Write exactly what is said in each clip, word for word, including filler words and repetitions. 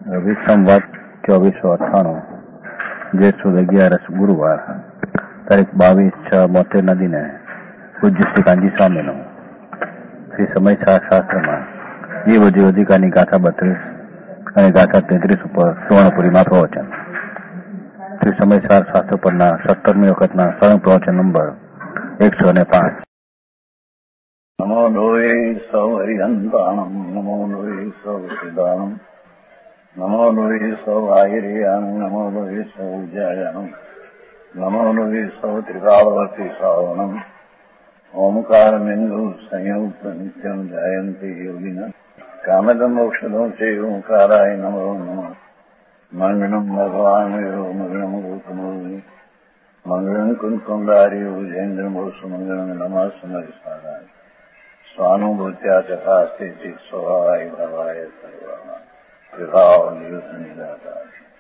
વિક્રમવત ચોવીસો અઠ્ઠાણું જે સુદ અગિયારસ ગુરુવાર તારીખ બાવીસ છ બોતેર ના દિને પૂજ્ય શ્રી કાંજી સ્વામીનું શ્રી સમયસાર શાસ્ત્રમાં જીવ જીવ અધિકારની ગાથા બત્રીસ અને ગાથા તેત્રીસ ઉપર સુવર્ણપુરીમાં પ્રવચન. શ્રી સમયસાર શાસ્ત્ર પરના સત્તરમી વખતના સળંગ પ્રવચન નંબર એકસો ને પાંચ. નમો લોહે સૌ હરિહંતાણમ નમો લોહે સૌ સિદ્ધાણમ નમો લોહે સૌ આયર્યાણમ નમો લોહે સૌ ઉજ્જાયાણમ નમો લોહે સૌ ત્રિકાળવતી શ્રાવણમ ઓમકાર બિંદુ સંયુક્ત નિત્યમ જાયંતી યોગિના કામદમ ઔષધો છે ઓંકારાય નમો નમઃ. મંગળમ ભગવાન મંગળમ ગૌતમો મંગળમ કુંકુંડારી ઉજેન્દ્રમોષ મંગળમ નમઃ સમયસારાય સ્વાનુભૂત્યા ચકાસ્તે સ્વભાવાય ભાવાય સર્વા વિભાવ નિયુત નિરાકાર.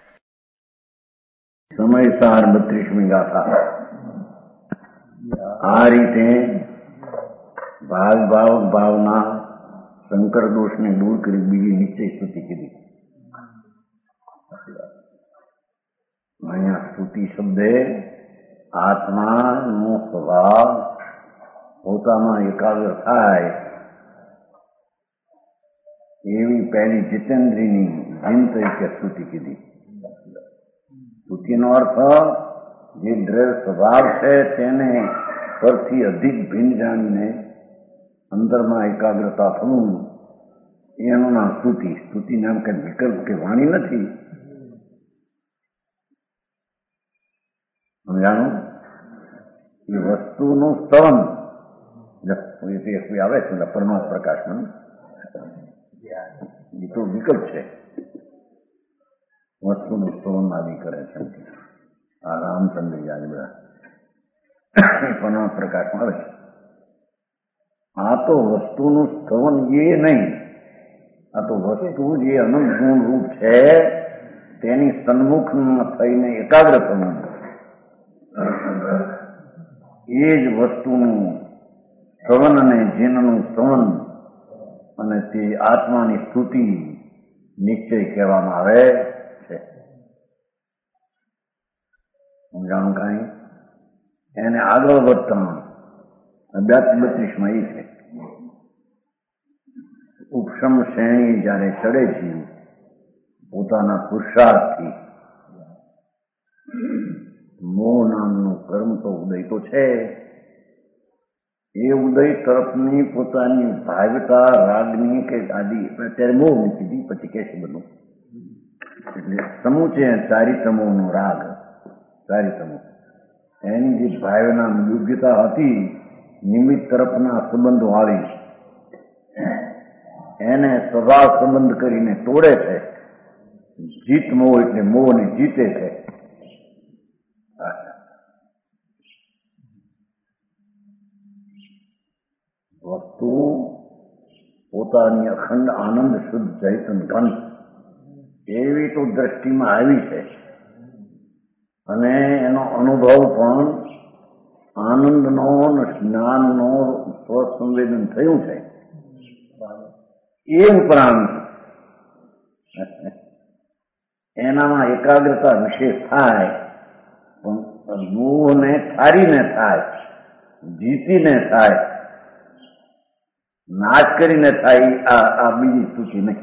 સમયસાર બત્રીસમી ગાથા. આ રીતે ભાગ ભાવ ભાવના શંકર દોષને દૂર કરી બીજી નિશ્ચય સ્તુતિ કીધી. અહીંયા સ્તુતિ શબ્દે આત્માનો સ્વભાવ પોતામાં એકાગ્ર થાય એવી પહેલી જીતેન્દ્રીની જીન તરીકે સ્તુતિ કીધી. સ્તુતિનો અર્થ જે દ્રઢ સ્વભાવ છે તેને પરથી અધિક ભિન્ન જાણીને અંદરમાં એકાગ્રતા થવું એનું નામ સ્તુતિ. સ્તુતિ નામ કે વિકલ્પ કે વાણી નથી. સમજાણું? એ વસ્તુનું સ્તવન આવે છે પરમાત્મા પ્રકાશમાં, એ તો વિકલ્પ છે. વસ્તુનું સ્તવન આદિ કરે છે આ રામચંદ્ર યાદ બધા પરમાત્મા પ્રકાશમાં આવે છે. આ તો વસ્તુનું સ્તવન એ નહીં, આ તો વસ્તુ જે અનંત ગુણ રૂપ છે તેની સન્મુખમાં થઈને એકાગ્ર થવાનું, એ જ વસ્તુનું સ્તવન અને જીનનું સ્તવન અને તે આત્માની સ્તુતિ નિશ્ચય કહેવામાં આવે છે. સમજાણું કાંઈ? એને આગળ વધતા બત્રીસમાં એ છે ઉપશમ શ્રેણી જયારે ચડે છે પોતાના પુરુષાર્થથી. મોહ નામનું કર્મ તો ઉદય તો છે, એ ઉદય તરફની પોતાની ભાવતા રાગની કે આદિ અત્યારે મોહ મૂકી દી, પછી કે છે બધું એટલે સમૂહ છે ચારી સમૂહનો રાગ. ચારી સમૂહ એની જે ભાવના યોગ્યતા હતી નિમિત્ત તરફના સંબંધો આવી એને સ્વભાવ સંબંધ કરીને તોડે છે. જીત મોહ એટલે મોહને જીતે છે. વસ્તુ પોતાની અખંડ આનંદ શુદ્ધ ચૈતન ઘન એવી તો દ્રષ્ટિમાં આવી છે અને એનો અનુભવ પણ આનંદનો જ્ઞાનનો સ્વસંવેદન થયું છે. એ ઉપરાંત એનામાં એકાગ્રતા વિશેષ થાય, પણ મોહને ઠારીને થાય, જીતીને થાય, નાશ કરીને થાય, આ આ બીજી સ્તુતિ નહીં.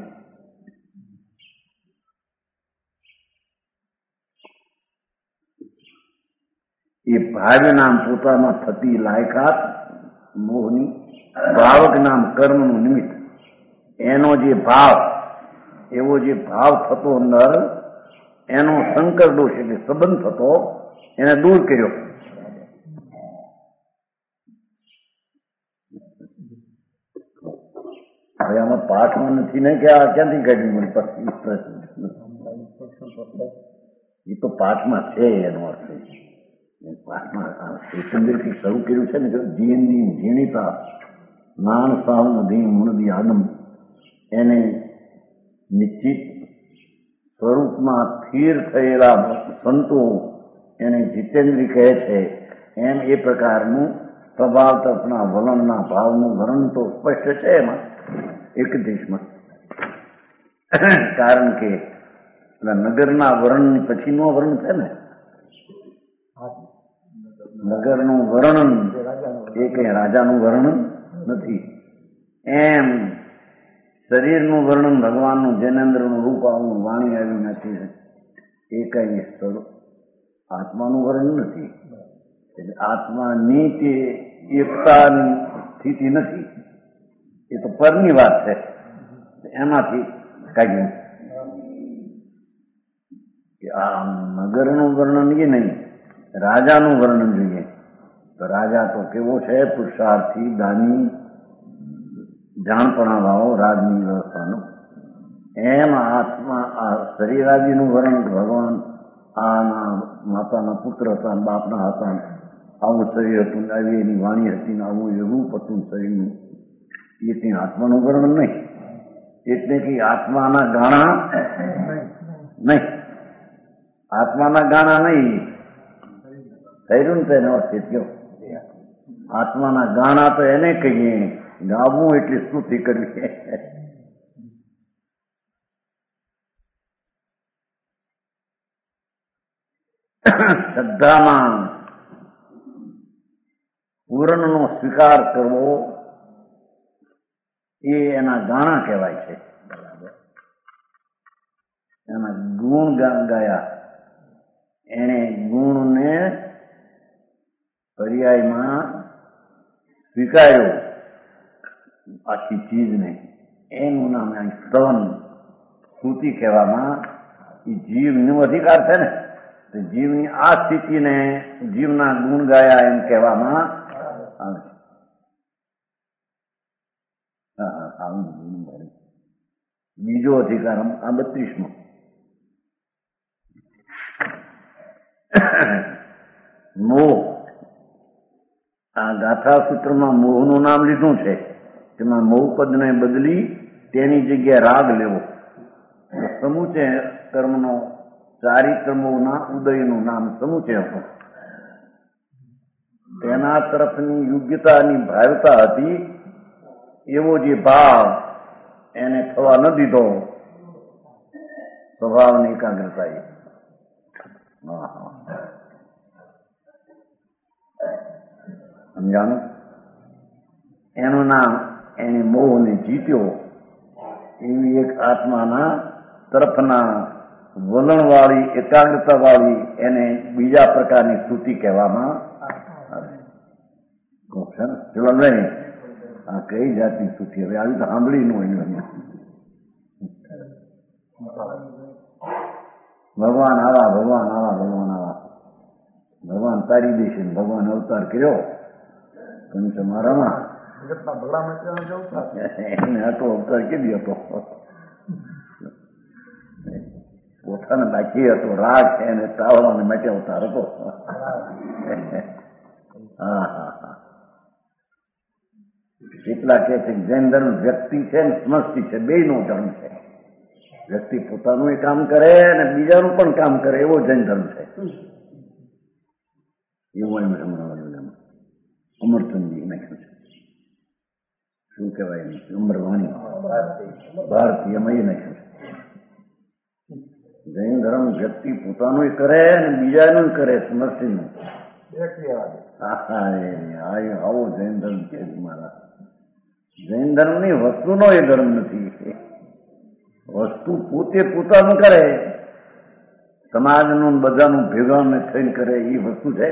એ ભાવ્ય નામ પોતામાં થતી લાયકાત મોહની, ભાવક નામ કર્મનું નિમિત્ત, એનો જે ભાવ એવો જે ભાવ થતો અંદર એનો સંકર દોષ એટલે સંબંધ થતો એને દૂર કર્યો. હવે આમાં પાઠમાં નથી ને કે આ ક્યાંથી કાઢ્યું? એ તો પાઠમાં છે એનો અર્થ. પાઠમાં એકંદરથી શરૂ કર્યું છે ને જીની ઝીણીતા નાન સાવન ધી મૂળદી આદમ એને નિશ્ચિત સ્વરૂપમાં સ્થિર થયેલા સંતો એને જીતેન્દ્રી કહે છે. એમ એ પ્રકારનું સ્વભાવ તરફના વલણના ભાવનું વર્ણન તો સ્પષ્ટ છે એમાં એક દેશમાં. કારણ કે એટલે નગરના વર્ણન પછીનો વર્ણ છે ને, નગરનું વર્ણન એ કઈ રાજાનું વર્ણન નથી. એમ શરીરનું વર્ણન ભગવાનનું જૈનેન્દ્રનું રૂપ આવું વાણી આવ્યું નથી, એ કઈ સ્વરૂપ આત્માનું વર્ણન નથી. એટલે આત્માની તે એકતાની સ્થિતિ નથી, એ તો પરની વાત છે. એમાંથી કાઢ્યું કે આ નગરનું વર્ણન એ નહીં, રાજાનું વર્ણન જોઈએ. તો રાજા તો કેવો છે? પુરુષાર્થી, દાની, જાણપણા વાળો, રાજની વ્યવસ્થાનો. એમ આત્મા આ શરીરાદિનું વર્ણન ભગવાન આના માતાના પુત્ર હતા, બાપના હતા, આવું શરીર હતું, આવી એની વાણી હતી, ને આવું એ રૂપ હતું શરીરનું, એ ત્યાં આત્માનું વર્ણન નહીં. એટલે કે આત્માના ગાણા નહીં, આત્માના ગાણા નહીં થયેલું ને તેનો અર્થ થયો. આત્માના ગાણા તો એને કહીએ, ગાવું એટલે સ્તુતિ કરવી. શ્રદ્ધામાં પૂર્ણનો સ્વીકાર કરવો એ એના ગાણા કહેવાય છે. એના ગુણ ગાયા, એને ગુણને પર્યાયમાં સ્વીકાર્યો આખી ચીજને, એનું નામ સ્તવન સ્તુતિ કહેવામાં. એ જીવનો અધિકાર છે ને, તો જીવની આ સ્થિતિને જીવના ગુણ ગાયા એમ કહેવામાં આવે છે. હા હા આવું ગુણ. બીજો અધિકાર આ બત્રીસમો, મોહ. આ ગાથા સૂત્રમાં મોહનું નામ લીધું છે. તેમાં મોહ પદને બદલી તેની જગ્યાએ રાગ લેવો. સમૂચે કર્મનો ચારી કર્મોના ઉદયનું નામ સમૂચે હતું. તેના તરફની યોગ્યતાની ભાવતા હતી, એવો જે ભાવ એને થવા ન દીધો. સ્વભાવની એકાગ્રતા એ સમજાણું. એનું નામ એને મોહને જીત્યો. એવી એક આત્માના તરફના વલણવાળી, એકાગ્રતા વાળી એને બીજા પ્રકારની સ્તુતિ કહેવામાં આવે. ચલો નહીં, આ કઈ જાતની સ્તુતિ? હવે આવી તો સાંભળી ન હોય. ભગવાન આવા, ભગવાન આવા, ભગવાન આવા, ભગવાન તારી દેશે. ભગવાન અવતાર કર્યો મારામાં, એને આટલો અવતાર કેવી હતો? પોતાને બાકી હતો, રાગ છે એને તાવડાને માટે અવતાર હતો. હા હા હા. કેટલા કે છે જૈન ધર્મ વ્યક્તિ છે ને સમષ્ટિ છે, બે નો ધર્મ છે. વ્યક્તિ પોતાનું કામ કરે અને બીજાનું પણ કામ કરે, એવો જૈન ધર્મ છે. એવું એમ સમજાવવાનું. અમરચંદજી નાખ્યું છે, શું કહેવાય એમ, અમરવાણી ભારતીયમાં એ નાખ્યું છે. જૈન ધર્મ વ્યક્તિ પોતાનું કરે અને બીજાનું કરે, સમષ્ટિનું. આવો જૈન ધર્મ છે મારા. જૈન ધર્મ ની વસ્તુનો એ ધર્મ નથી. વસ્તુ પોતે પોતાનું કરે, સમાજનું બધાનું ભેગા થઈને કરે, એ વસ્તુ છે.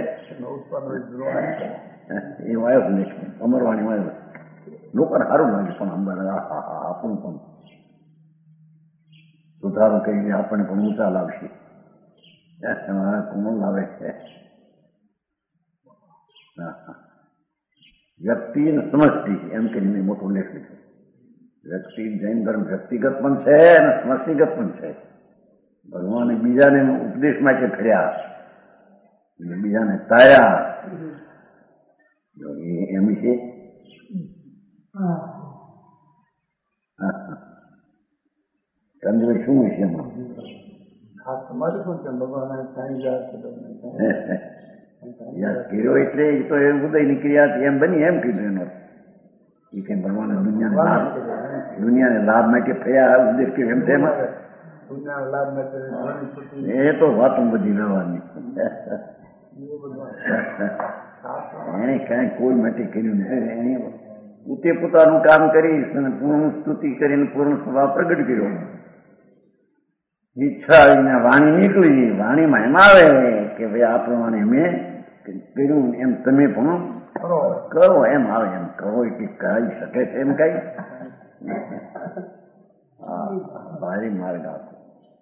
એ વાયો નહીં, અમરવાણી વાયો. લોકોને સારું લાગે, પણ અંબાલા આપણું પણ સુધારો કરીને આપણને પણ ઊંચા લાવશે. કોણ લાવે છે? વ્યક્તિ ને સમષ્ટિ એમ કરીને મોટો લેખ લીધો. વ્યક્તિ જૈન ધર્મ વ્યક્તિગત પણ છે અને સમષ્ટિગત પણ છે. ભગવાને બીજાને ઉપદેશ માટે ફર્યા, બીજાને તાર્યા, એમ છે. ચંદ્ર શું છે એમાં? કર્યો એટલે એ તો એ ઉદયની ક્રિયા એમ બની, એમ કીધું એનો. એ કઈ ભગવાન દુનિયાને લાભ દુનિયાને લાભ માટે ફર્યા ઉપદેશ કર્યો એમ છે એમાં. એ તો વાતો બધી લેવાની. એને કઈ કોઈ માટે કર્યું નથી. એને પોતે પોતાનું કામ કરી અને પૂર્ણ સ્તુતિ કરીને પૂર્ણ સ્વભાવ પ્રગટ કર્યો. ઈચ્છા આવીને વાણી નીકળી. વાણીમાં એમ આવે કે ભાઈ આ પ્રમાણે મેં કર્યું એમ તમે પણ કરો. એમ આવે. એમ કરો એટલે કરી શકે છે એમ કઈ ભારી માર્ગ આપો.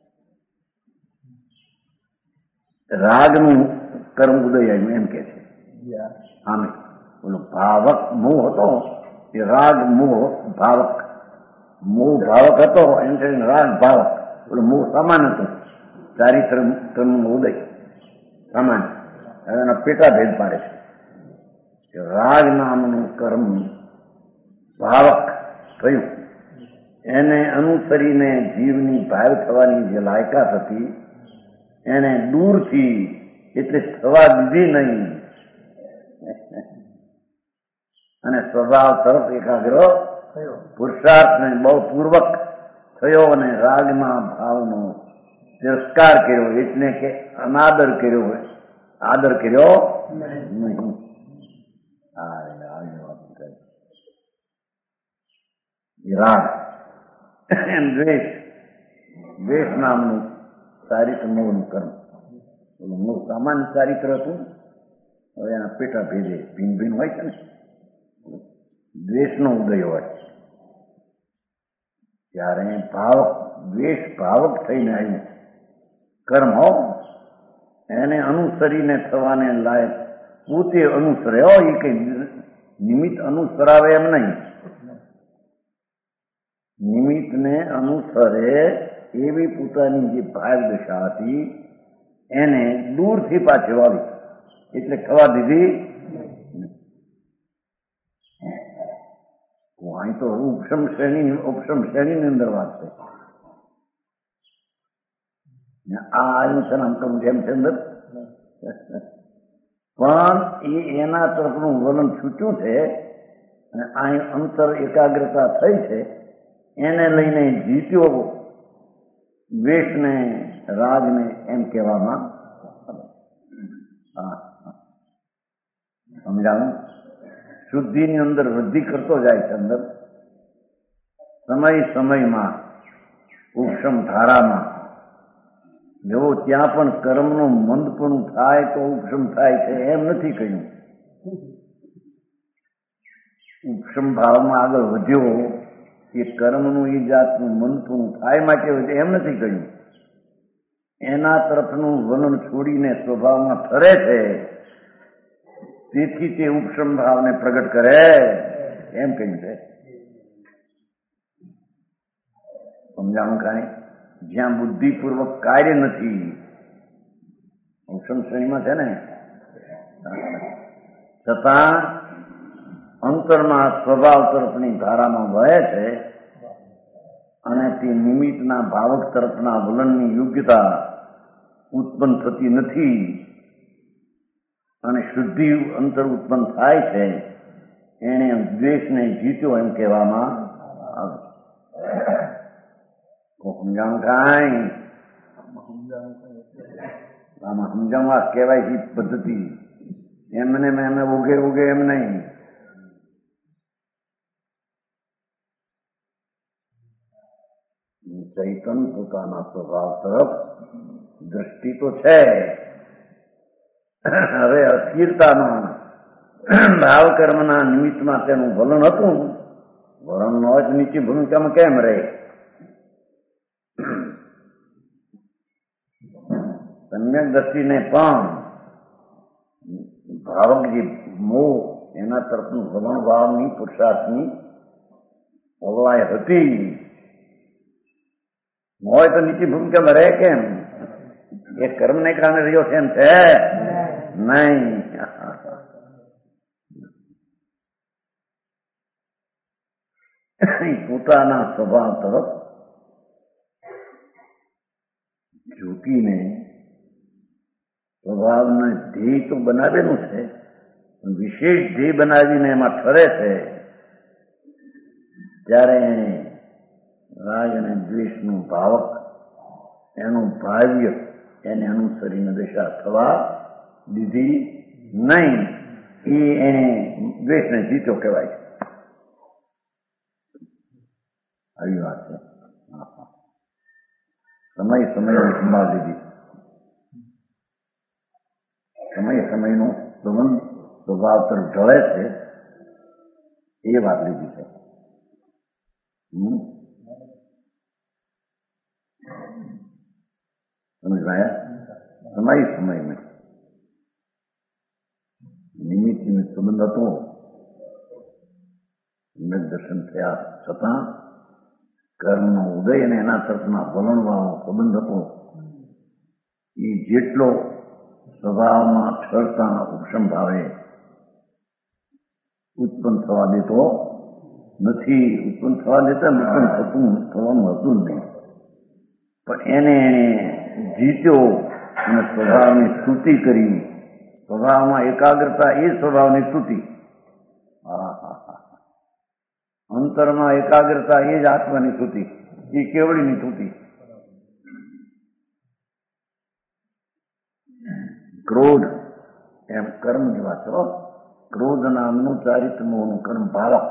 રાગનું કર્મ ઉદય આવ્યું એમ કે છે. આમે બોલો ભાવક મોહ હતો એ રાગ મોહ ભાવક. મોહ ભાવક હતો એમ કરીને રાગ ભાવક. બોલો મોહ સમાન હતું. ચારિત્ર કર્મનો ઉદય સમાન. હવે એના પેટા ભેદ પાડે છે. રાગ નામનું કર્મ ભાવક થયું. એને અનુસરીને જીવની ભાવ થવાની જે લાયકાત હતી એને દૂરથી એટલે થવા દીધી નહીં અને સ્વભાવ તરફ એકાગ્ર પુરુષાર્થને બહુ પૂર્વક થયો અને રાગના ભાવનો તિરસ્કાર કર્યો. એટલે કે અનાદર કર્યો હોય. આદર કર્યો નહીં. રાગ એમ દ્વેષ. દ્વેષ નામનું ચારિત્ર મોહનું કર્મ. મોહ સામાન્ય ચારિત્ર હતું. હવે એના પેટા ભેદે ભિન્ન ભિન્ન હોય છે ને. દ્વેષનો ઉદય હોય ત્યારે ભાવક દ્વેષ ભાવક થઈને આવ્યું કર્મ હો. એને અનુસરીને થવાને લાયક પોતે અનુસરે હો. એ કઈ નિમિત્ત અનુસરાવે એમ નહીં. નિમિત્તને અનુસરે એવી પોતાની જે ભાવ દશા હતી એને દૂરથી પાછી વાળી એટલે થવા દીધી. અહીં તો ઉપશમ શ્રેણી ઉપશમ શ્રેણીની અંદર વાત છે. આ આવ્યું છે ને આમ તો જેમ છે અંદર પણ એ એના તરફનું વલણ છૂટ્યું છે અને અહીં અંતર એકાગ્રતા થઈ છે. એને લઈને જીત્યો દ્વેષને રાગને એમ કહેવામાં સમજાવું. શુદ્ધિની અંદર વૃદ્ધિ કરતો જાય છે. અંદર સમય સમયમાં ઉપશમ ધારામાં જો ત્યાં પણ કર્મનું મંદપણું થાય તો ઉપશમ થાય છે એમ નથી કહ્યું. ઉપશમ ભાવમાં આગળ વધ્યો એ કર્મનું એ જાતનું મંદપણું થાય માટે વધે એમ નથી કહ્યું. એના તરફનું વલણ છોડીને સ્વભાવમાં ફરે છે તેથી તે ઉપશમ ભાવને પ્રગટ કરે એમ કહ્યું છે. સમજાણું કાંઈ જ્યાં બુદ્ધિપૂર્વક કાર્ય નથી. ઉપશમ શ્રેણીમાં છે ને છતાં અંતરમાં સ્વભાવ તરફની ધારામાં વહે છે અને તે નિમિત્તના ભાવક તરફના વલણની યોગ્યતા ઉત્પન્ન થતી નથી અને શુદ્ધિ અંતર ઉત્પન્ન થાય છે. એને દ્વેષને જીત્યો એમ કહેવામાં આવે. સમજાણું કાંઈ આમાં સમજાવવા કહેવાય છે પદ્ધતિ. એમને મેં એમને ઉગે ઉગે એમ નહીં. ચૈતન પોતાના સ્વભાવ તરફ દ્રષ્ટિ તો છે. હવે અસ્થિરતામાં ભાવ કર્મના નિમિત્તમાં તેનું વલણ હતું. વલણ નો જ નીચી ભૂમિકામાં કેમ રહે? સમ્યક દ્રષ્ટિને પણ ભાવક જે મોહ એના તરફનું વલણ ભાવની પુરુષાર્થની ઓલાય હતી હોય તો નીચી ભૂમિકામાં રહે કેમ? એ કર્મને કારણે રહ્યો છે એમ છે નહીં. પોતાના સ્વભાવ તરફ ઝૂકીને સ્વભાવને ધ્યેય તો બનાવેલું છે પણ વિશેષ ધ્યેય બનાવીને એમાં ઠરે છે ત્યારે રાગ અને દ્વેષનું ભાવક એનું ભાવ્ય એને અનુસરીને દશા થવા દીધી નહીં. એ એને દ્વેષને જીતો કહેવાય છે. આવી વાત છે. સમય સમયની સંભાળ લીધી. સમય સમયનો સંબંધ સ્વભાવ તરફ ઢળે છે એ વાત લીધી છે. સમજાયા? સમય સમયમાં નિમિત્ત નિમિત્ત સંબંધ હતો. સમ્યક દર્શન થયા છતાં કર્મનો ઉદય અને એના તરફના વલણવાળો સંબંધ હતો. એ જેટલો સ્વભાવમાં ઠરતા ઉપશમ ભાવે ઉત્પન્ન થવા દેતો નથી. ઉત્પન્ન થવા દેતા ઉત્પન્ન થતું થવાનું હતું જ નહીં. પણ એને એને જીત્યો અને સ્વભાવની સ્તુતિ કરી. સ્વભાવમાં એકાગ્રતા એ સ્વભાવની સ્તુતિ. હા હા હા અંતરમાં એકાગ્રતા એ જ આત્માની સ્તુતિ. એ કેવડીની સ્તુતિ. ક્રોધ એમ કર્મ જેવા છો. ક્રોધ નામનું ચારિત્ર મોહનું કર્મ ભાવક.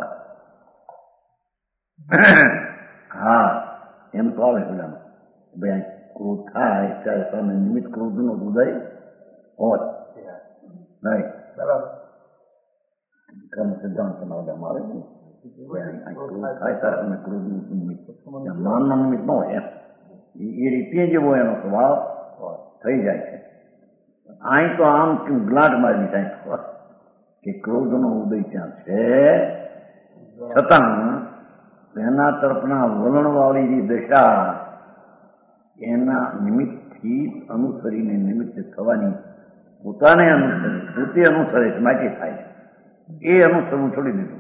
હા એમ તો આવે પેલામાં ભાઈ ક્રોધ થાય ત્યારે સામે નિમિત્ત ક્રોધનો ઉદય હોય નહીં. બરાબર કર્મ સિદ્ધાંત મારે ક્રોધ થાય ત્યારે તમે ક્રોધનું નિમિત્ત માનનું નિમિત્ત ન હોય એમ એ રીતે જેવો એનો સ્વભાવ થઈ જાય છે. અહીં તો આમ ગ્લાટ મારી થાય કે ક્રોધનો ઉદય ત્યાં છે છતાં એના તરફના વલણવાળી જે દશા એના નિમિત્તથી અનુસરીને નિમિત્ત થવાની પોતાને અનુસરે પોતે અનુસરે છે માટે થાય છે. એ અનુસરવું છોડી દીધું.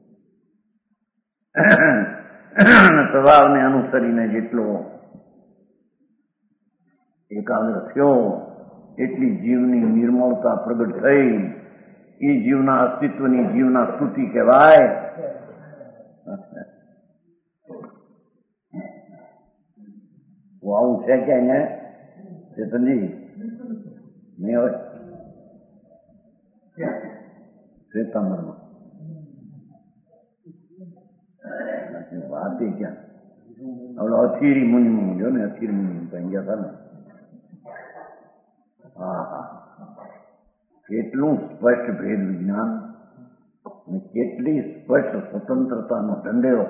સ્વભાવને અનુસરીને જેટલો એકાગ્ર થયો એટલી જીવની નિર્મળતા પ્રગટ થઈ. એ જીવના અસ્તિત્વની જીવના સ્તુતિ કહેવાય. આવું છે કે એને ચેતનજી નહીં હોય શ્વેતાંબરમાં વાત એ ક્યાં હવે અથીરી મુનિ જો ને અથીરી મુનિ ત્યાં ગયા હતા ને. હા હા કેટલું સ્પષ્ટ ભેદ વિજ્ઞાન અને કેટલી સ્પષ્ટ સ્વતંત્રતાનો ઢંઢેરો.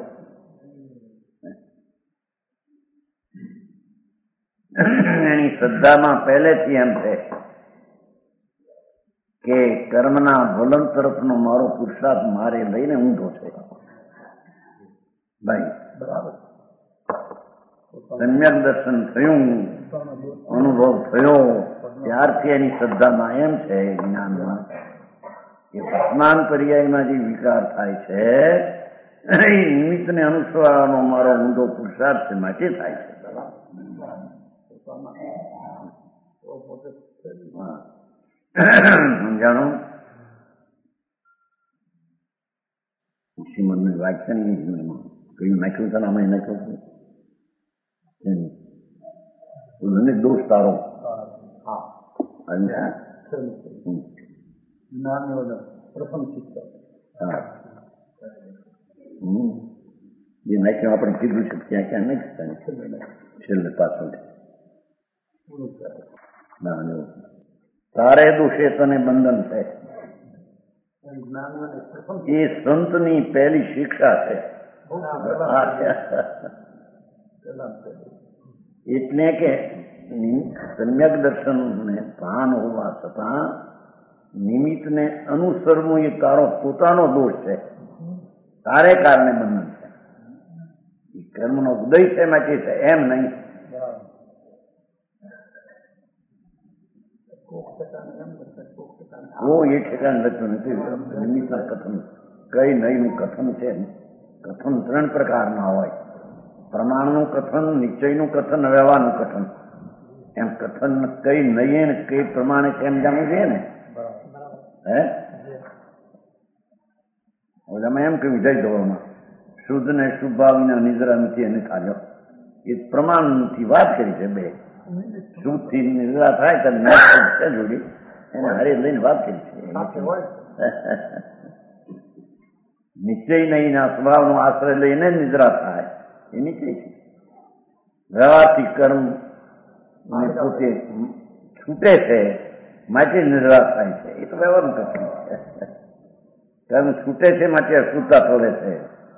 એની શ્રદ્ધામાં પહેલેથી એમ છે કે કર્મના વલણ તરફનો મારો પુરુષાર્થ મારે લઈને ઊંધો છે. ભાઈ બરાબર સમ્યક દર્શન થયું અનુભવ થયો ત્યારથી એની શ્રદ્ધામાં એમ છે જ્ઞાનમાં કે વર્તમાન પર્યાયમાં જે વિકાર થાય છે એ નિમિત્તને અનુસરવાનો મારો ઊંધો પુરુષાર્થ છે માટે થાય છે. સમજાણું? શ્રીમદનું વાક્ય ને કયું નાખ્યું છે ને અમે નાખ્યું છે દોષ તારો પ્રથમ શિક્ષક જે નાખ્યું આપણે કીધું છે ક્યાં ક્યાં નાખ્યું છેલ્લે પાછળ તારે દોષે તને બંધન છે. એ સંતની પહેલી શિક્ષા છે. એટલે કે સમ્યક દર્શનને ભાન હોવા છતાં નિમિત્તને અનુસરવું એ તારો પોતાનો દોષ છે. તારે કારણે બંધન છે. એ કર્મનો ઉદય છે માટે છે એમ નહીં. કોઈ એ ઠેકાણ લખતું નથી. નિમિત્તના કથન કઈ નહીંનું કથન છે. કથન ત્રણ પ્રકારના હોય. પ્રમાણનું કથન, નિશ્ચયનું કથન, વ્યવહારનું કથન. એમ કથન કઈ નહીં ને કઈ પ્રમાણે છે એમ જાણવું જોઈએ ને. હે અમે એમ કહ્યું જય ધોળમાં શુદ્ધ ને શુભ ભાવીના નિદ્રા નથી એને ખાજો. એ પ્રમાણથી વાત કરી છે બે. સુખ થી નિદ્રા થાય તો મેં છે જોડી એને હારે લઈને વાત કરી છે. નિશ્ચય નહીં ના સ્વભાવનો આશ્રય લઈને નિદ્રા થાય એ નિશ્ચય છે. વ્યવહારથી કર્મ પોતે છૂટે છે માટે નિદ્રા થાય છે એ તો વ્યવહારનું કથન છે. કર્મ છૂટે છે માટે અશુદ્ધતા તોડે છે.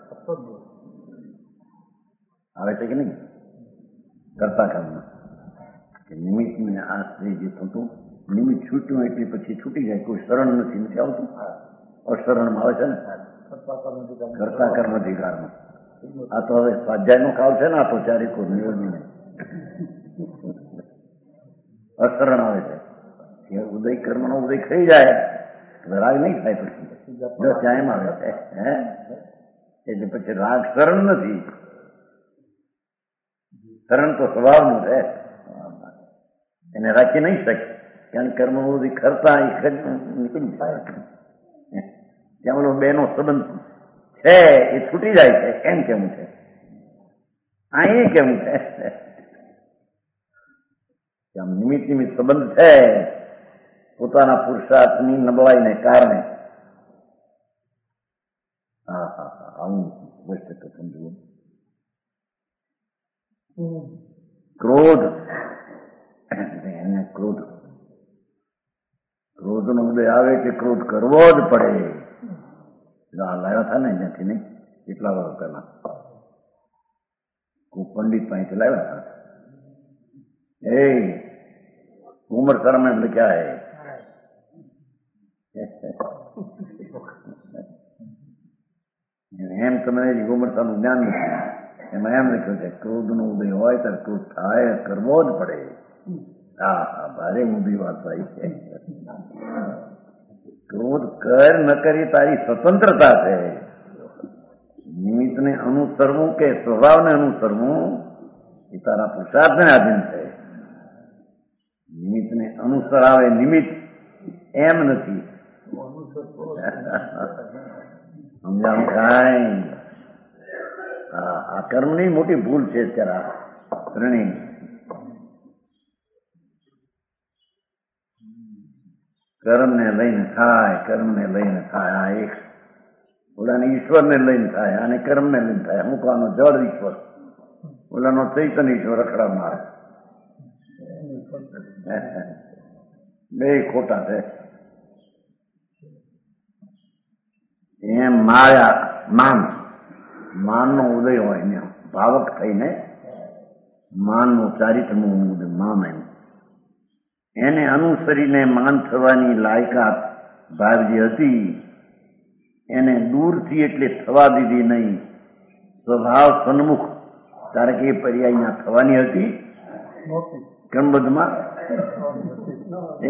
આવે છે કે નહીં કરતા કર્મ નિમિત્તને આશ્રય જે થતું નિમિત્ત છૂટ્યું એટલે પછી છૂટી જાય. કોઈ શરણ નથી નથી આવતું. અશરણમાં આવે છે ને કરતા કર્મ અધિકારમાં. આ તો હવે સ્વાધ્યાય નો કાળ છે ને. આ તો ચારે કોઈ નિર્ણય અશરણ આવે છે. ઉદય કર્મ નો ઉદય થઈ જાય રાગ નહીં થાય. પછી દસ એમ આવે છે હે એટલે પછી રાગ શરણ નથી. શરણ તો સ્વભાવનું છે એને રાખી નહીં શકે. કારણ કર્મ બધી કરતા નીકળી જાય ત્યાં ઓલો બે નો સંબંધ છે એ છૂટી જાય છે. એમ કેવું છે આ એ કેવું છે નિમિત્ત નિમિત્ત સંબંધ છે પોતાના પુરુષાર્થની નબળાઈને કારણે. હા હા હા આવું વસ્તુ તો સમજવું. ક્રોધ એને ક્રોધ ક્રોધ નો ઉદય આવે કે ક્રોધ કરવો જ પડે. લાવ્યા હતા ને અહીંયાથી નહીં કેટલા વર્ષ પહેલા કોઈ પંડિત પાસેથી લાવ્યા હતા. એ ઉમર શર્મા એમ લખ્યા હે એમ તમે ઉમરસાનું જ્ઞાન નથી. એમાં એમ લખ્યું છે ક્રોધ નો ઉદય હોય ત્યારે ક્રોધ થાય કરવો જ પડે. હા હા ભારે ઊંધી વાત થાય છે. ક્રોધ કર ન કરી તારી સ્વતંત્રતા છે. નિમિત્તને અનુસરવું કે સ્વભાવને અનુસરવું એ તારા પુરુષાર્થને આધીન છે. નિમિત્તને અનુસરાવે નિમિત્ત એમ નથી. સમજાણું કાંઈ આ કર્મની મોટી ભૂલ છે અત્યારે ત્રણેય. કર્મને લઈને થાય કર્મને લઈને થાય. આ એક ઓલાને ઈશ્વરને લઈને થાય અને કર્મને લઈને થાય. અમુક આનો જળ ઈશ્વર ઓલાનો ચૈતન્ય ઈશ્વર રખડાવનાર બે ખોટા છે. એમ માયા માન માનનો ઉદય હોય ને ભાવક થઈને માનનું ચારિત્રનું ઉદય માન એમ એને અનુસરીને માન થવાની લાયકાત ભાવ જે હતી એને દૂરથી એટલે થવા દીધી નહીં. સ્વભાવ સન્મુખ તારે કે એ પર્યાયના થવાની હતી ક્રમબદ્ધમાં એ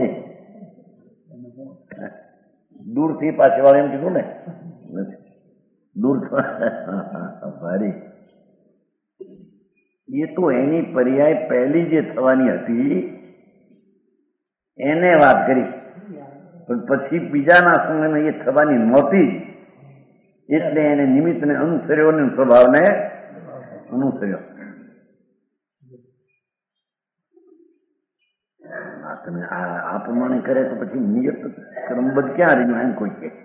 દૂરથી પાછી વાળા એમ કીધું ને દૂર ભારી એ તો એની પર્યાય પહેલી જે થવાની હતી એને વાત કરી. પણ પછી બીજાના સમયમાં એ થવાની નહોતી એટલે એને નિમિત્તને અનુસર્યો ને સ્વભાવને અનુસર્યો. તમે આ પ્રમાણે કરે તો પછી નિયત ક્રમબદ્ધ ક્યાં રહ્યું એમ કોઈ કે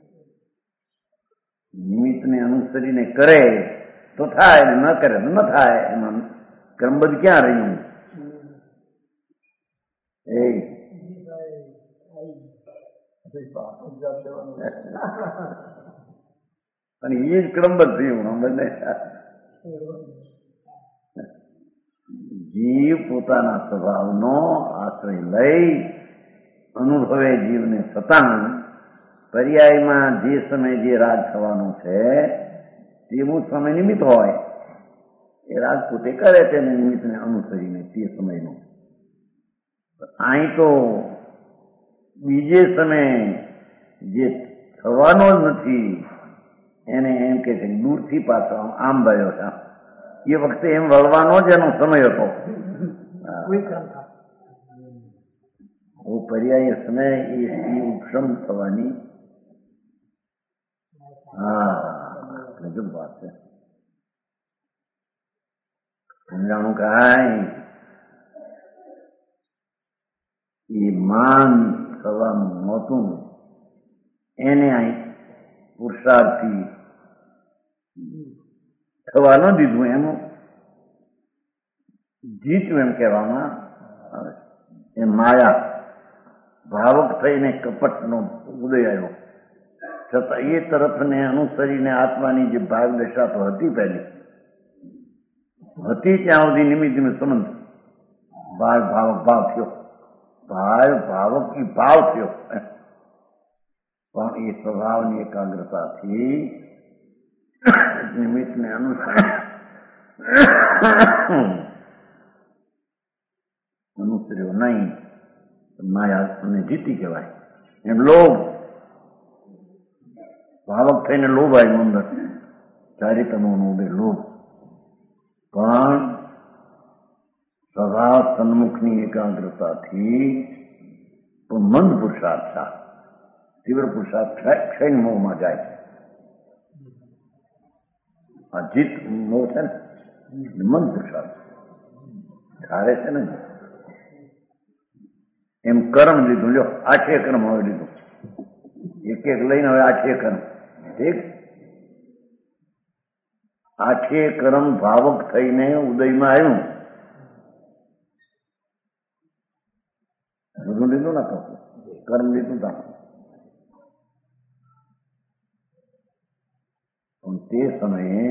નિમિત્તને અનુસરીને કરે તો થાય ને ન કરે તો ન થાય. એમાં ક્રમબદ્ધ ક્યાં રહ્યું? એ અને એ જ ક્રમબદ્ધ થયું. બંને જીવ પોતાના સ્વભાવનો આશ્રય લઈ અનુભવે જીવને છતાં પર્યાયમાં જે સમય જે રાગ થવાનો છે તેવું સમય નિમિત્ત હોય એ રાગ પોતે કરે તેને નિમિત્તને અનુસરીને તે સમયનું. અહીં તો બીજે સમયે જે થવાનો જ નથી એને એમ કે છે દૂરથી પાછો આમ ભર્યો છે. એ વખતે એમ વળવાનો જ એનો સમય હતો. वो पर्याय समय इसकी उपशम थवानी. हाँ गजब बात है. समझाणु काई એ માન થવાનું નહોતું, એને અહીં પુરુષાર્થી થવા ન દીધું, એનું જીત્યું એમ કહેવામાં આવે. એ માયા ભાવક થઈને કપટનો ઉદય આવ્યો, છતાં એ તરફને અનુસરીને આત્માની જે ભાવ દશા તો હતી પહેલી હતી, ત્યાં સુધી નિમિત્ત નિમિત્ત સંબંધ ભાવ ભાવક ભાવ થયો, ભાવ ભાવક એ ભાવ થયો, પણ એ સ્વભાવની એકાગ્રતાથી નિમિત્તને અનુસરી અનુસર્યો નહીં. માયા અને જીતી કહેવાય. એમ લોભ ભાવક થઈને લોભ આવ્યો અંદર, ચારિત્રનો ઉદય લોભ, પણ સ્વભાવ સન્મુખની એકાગ્રતાથી મંદ પુરુષાર્થ છે, તીવ્ર પુરુષાર્થ ક્ષય મોહમાં જાય. આ જીત મોહ છે ને, મંદ પુરુષાર્થ ધારે છે ને. એમ કર્મ લીધું, લ્યો આઠે કર્મ હવે લીધું, એક એક લઈને હવે આઠે કર્મ. ઠીક, આઠે કર્મ ભાવક થઈને ઉદયમાં આવ્યું, બધું લીધું ના કહું, કર્મ લીધું તા. પણ તે સમયે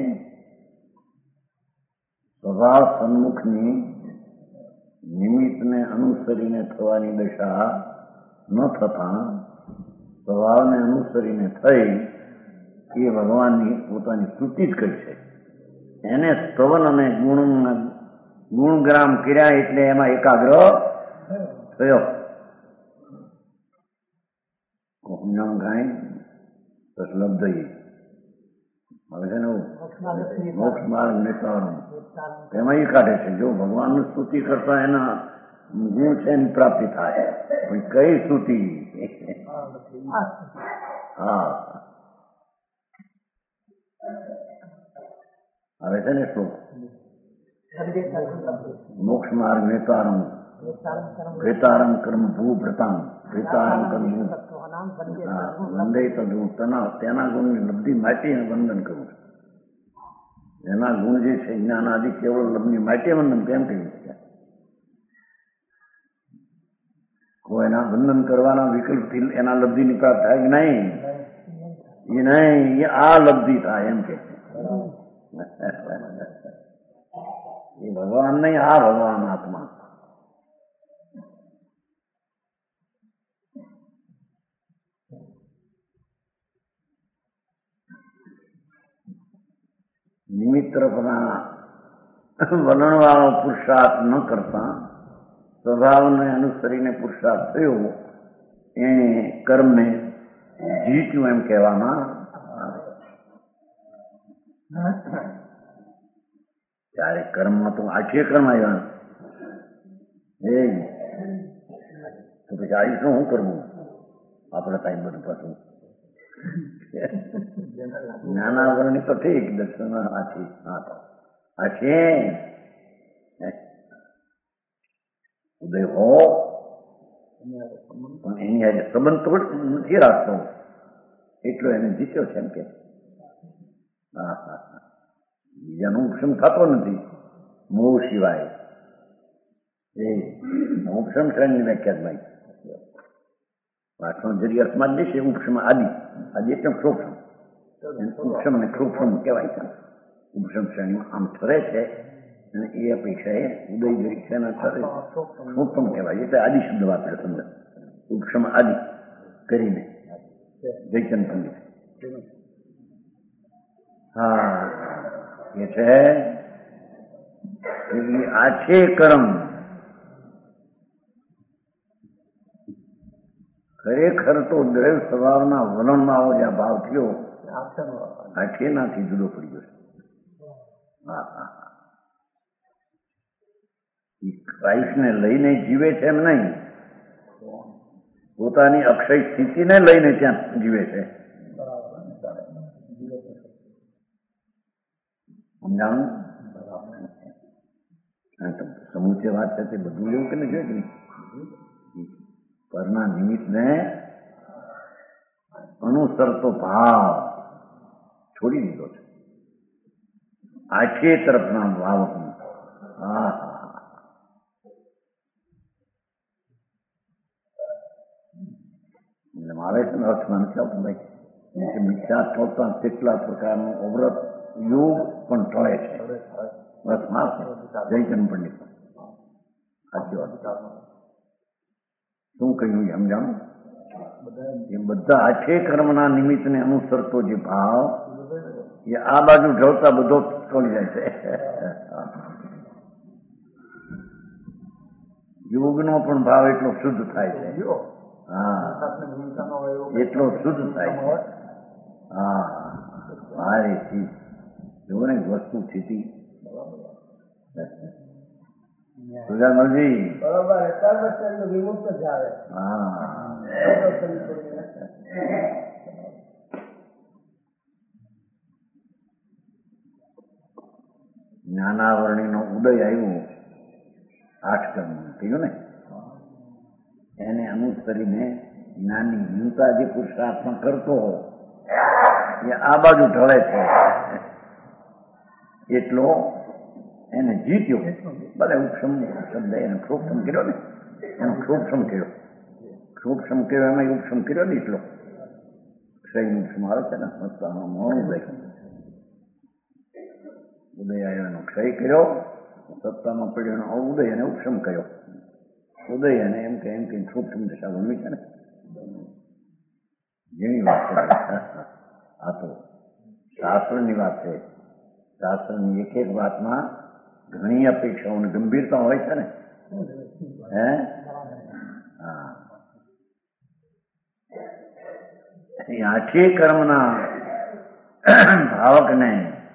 સ્વભાવ સન્મુખની નિમિત્તને અનુસરીને થવાની દશા ન થતા સ્વભાવને અનુસરીને થઈ એ ભગવાનની પોતાની સ્તુતિ જ કરી છે. એને સ્તવન અને ગુણ ગુણગ્રામ કર્યા એટલે એમાં એકાગ્ર થયો. સમજણ કાંઈ લબ્ધ હવે છે ને મોક્ષ માર્ગ નેતાનું એમાં એ કાઢે છે. જો ભગવાનની સ્તુતિ કરતા એના ગુણ છે એની પ્રાપ્તિ થાય. પણ કઈ સ્તુતિ? હા, હવે છે ને શ્લોક મોક્ષ માર્ગ નેતારમ પ્રેતારમ કર્મ ભૂભ્રતામ પ્રેતારમ કર્મ વંદે તદુ તેના ગુણની લબ્ધિ માટે વંદન કરવું. એના ગુણ જે છે જ્ઞાન આદિ કેવળ લબ્ધની માટે વંદન કેમ કહ્યું છે? કોઈ એના વંદન કરવાના વિકલ્પથી એના લબ્ધિની પ્રાપ્ત થાય કે નહીં? એ નહીં, એ આ લબ્ધિ થાય એમ કે એ ભગવાન નહીં, આ ભગવાન આત્મા. નિમિત્ત તરફના વલણવાળો પુરુષાર્થ ન કરતા સ્વભાવને અનુસરીને પુરુષાર્થ થયો, એને કર્મને જીત્યું એમ કહેવામાં આવે. ત્યારે કર્મમાં તો આઠે કર્મ આવ્યા એ તો પછી આયુષનું શું કરવું? આપણે કાંઈ બધું પાછું જ્ઞાનાવરણી તો ઠીક, દર્શન આથી હા આઠે ઉદય હો, પણ એની આજે સંબંધ તો નથી રાખતો એટલો એને જીત્યો છે એમ કે. હા હા હા, બીજાનો ઉપશમ થતો નથી મોહ સિવાય. એ ઉપશમ શ્રેણીની વ્યાખ્યા ભાઈ પાછળ જરી અર્થમાં જ દેશે. ઉપશમ આદિ આદિ એટલે ક્ષોભમ, ઉપશમ ને ક્ષોભમ કહેવાય છે. ઉપશમ શ્રેણીમાં આમ ઠરે છે અને એ અપેક્ષા એ ઉદય જરી છે ને ઠરે ક્ષોભમ કહેવાય. એટલે આદિ શબ્દ વાપરે સમજ. ઉપશમ આદિ કરીને જયચંદ પંડિત. હા, એ છે આછે કર્મ ખરેખર તો દ્રવ્ય સ્વભાવના વલણમાં જે ભાવ થયો આઠેનાથી જુદો પડી ગયો. હા હા, આયુષને લઈને જીવે છે એમ નહીં, પોતાની અક્ષય સ્થિતિને લઈને ત્યાં જીવે છે. સમજાણું? સમૂચે વાત છે તે બધું એવું કે નહીં જોઈએ કે નહીં? પરના નિમિત્તને અનુસરતો ભાવ છોડી દીધો છે. આખે તરફના ભાવકનો હા આવે છે ને અર્થમાં નથી આવતું ભાઈ. મિથ્યા થતા કેટલા પ્રકારનું અવરત યોગ પણ ટળે છે. બસ માફ જયચંદ પંડિત સાચી વાત. શું કહ્યું એમ જાણો? એ બધા આખે કર્મના નિમિત્તને અનુસરતો જે ભાવ એ આ બાજુ ઢળતા બધો ટળી જાય છે. યોગનો પણ ભાવ એટલો શુદ્ધ થાય છે. હા, એટલો શુદ્ધ થાય છે. હા, મારે જુઓ ને વસ્તુ સ્થિતિ સુજાનજી. હા, જ્ઞાનાવરણીનો ઉદય આવ્યો આઠ કર્મ કહ્યું ને, એને અનુસરીને જ્ઞાની યુતા જે પુરુષાર્થમાં કરતો એ આ બાજુ ઢળે છે એટલો એને જીત્યો. ભલે ઉપશમ શબ્દ એને ક્ષોભસમ કર્યો ને, એનો ક્ષોભસમ કર્યો ક્ષોભસમ કર્યો એમાં ઉપશમ કર્યો ને એટલો ક્ષય ઉપશમ આવે છે ને સંસ્થામાં મૌન ઉદય ઉદય આવ્યો એનો ક્ષય કર્યો, સત્તામાં પડ્યો એનો ઉદય એને ઉપશમ કર્યો. ઉદય એને એમ કે એમ કઈ ક્ષોભસમ દશા ગણવી છે ને, જેની વાત છે. આ તો શાસ્ત્રની વાત છે. શાસ્ત્રની એક એક વાતમાં ઘણી અપેક્ષાઓ અને ગંભીરતા હોય છે ને. હે હા, આખે કર્મના ભાવકને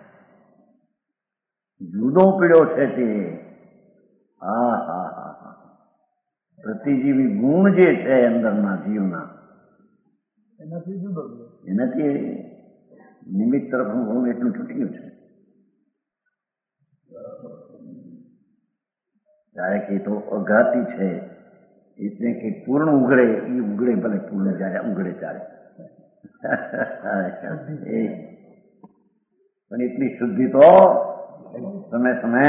જુદો પીડ્યો છે તે. હા હા હા હા પ્રતિજીવી ગુણ જે છે અંદરના જીવના એનાથી જુદો એનાથી નિમિત્ત તરફનું ગુણ એટલું છૂટી ગયું છે. ત્યારે કે તો અઘાતી છે એટલે કે પૂર્ણ ઉઘડે એ ઉઘડે ભલે પૂર્ણ જાય ઉઘડે ચાલે. પણ એટલી શુદ્ધિ તો તમે તમે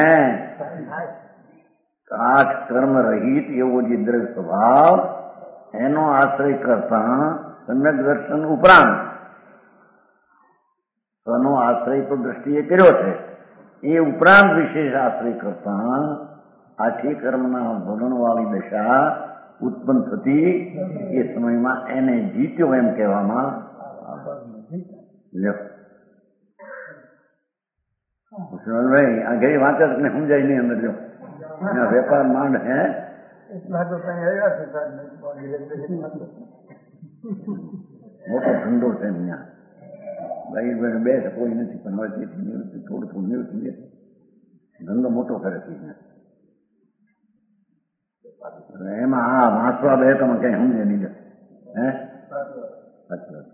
આઠ કર્મ રહિત એવો જે દ્રવ્ય સ્વભાવ એનો આશ્રય કરતા સમ્યક દર્શન ઉપરાંત સ્વનો આશ્રય તો દ્રષ્ટિએ કર્યો છે, એ ઉપરાંત વિશેષ આશ્રય કરતા આખી કર્મના વલણવાળી દશા ઉત્પન્ન થતી એ સમયમાં એને જીત્યો એમ કહેવામાં ભાઈ આ ઘડી વાંચે તમને સમજાય નહીં અંદર જો વેપાર માંડ હે મોટો ધંધો છે અહીંયા ભાઈ બે કોઈ નથી પણ હવે થોડું થોડું નિવૃત્તિ ધંધો મોટો કરે છે એમાં હા વાંચવા બે તમે કઈ સમજે નહીં હે સાચી વાત.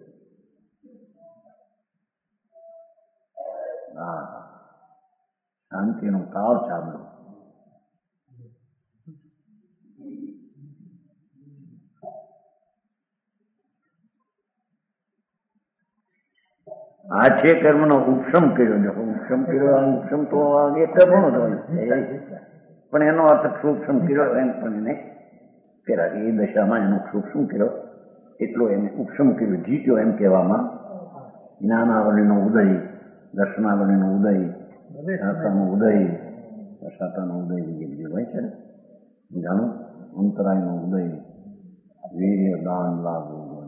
હા શાંતિનો તાવ ચાલુ. આ છે કર્મનો ઉપશમ કર્યો. દેખો ઉપશમ કર્યો, ઉપશમ તો એ કર્મનો જ હોય પણ એનો અર્થ ક્ષોભસમ કર્યો એમ પણ એને કર્યા. એ દશામાં એનો ક્ષોભસમ કર્યો એટલો એને ઉપશમ કર્યો જીત્યો એમ કહેવામાં જ્ઞાનાવલીનો ઉદય, દર્શનાવલીનો ઉદય, શાસ્ત્રનો ઉદય, શાસ્ત્રનો ઉદય જે હોય છે જાણો અંતરાયનો ઉદય, વીર્ય દાન લાભ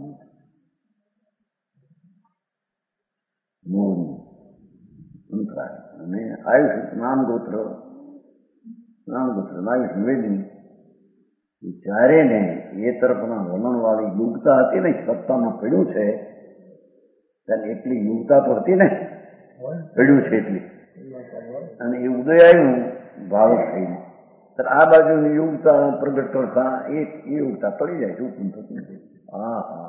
મૂળ અંતરાય અને આયુષ નામ ગોત્ર નામ ગોત્ર આયુષ નિવેદન જ્યારે ને એ તરફના વલણવાળી યુગતા હતી ને સત્તામાં પડ્યું છે ત્યારે એટલી યુગતા તો હતી ને પડ્યું છે એટલી અને એ ઉદય આવ્યું ભાવક થઈને આ બાજુની યુગતા પ્રગટ કરતા એ યુગતા પડી જાય છે ઉત્પન્ન થતી નથી. હા હા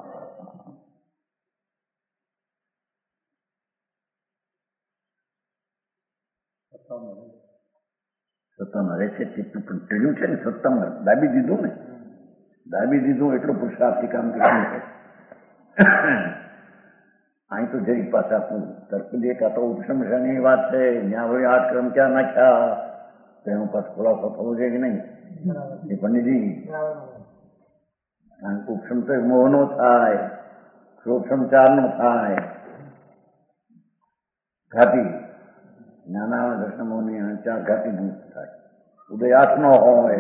સત્તામાં રહે છે પણ ટળ્યું છે ને સત્તામાં દાબી દીધું ને દાબી દીધું એટલું પુરુષાર્થથી કામ કર્યું છે. અહીં તો જઈ પાછા આપું તર્ક દેખા તો ઉપશમશાની વાત છે. ત્યાં વળી આઠ ક્રમ ક્યાં નાખ્યા તેનો પાછો ખુલાસો થવો જોઈએ કે નહીં? એ પંડિતજી, કારણ કે ઉપશમ તો મોહનો થાય, ક્ષોક્ષમ ચારનો થાય, ઘાતી જ્ઞાના કૃષ્ણ મોહની ચાર ઘાતી થાય, ઉદય આઠ નો હોય.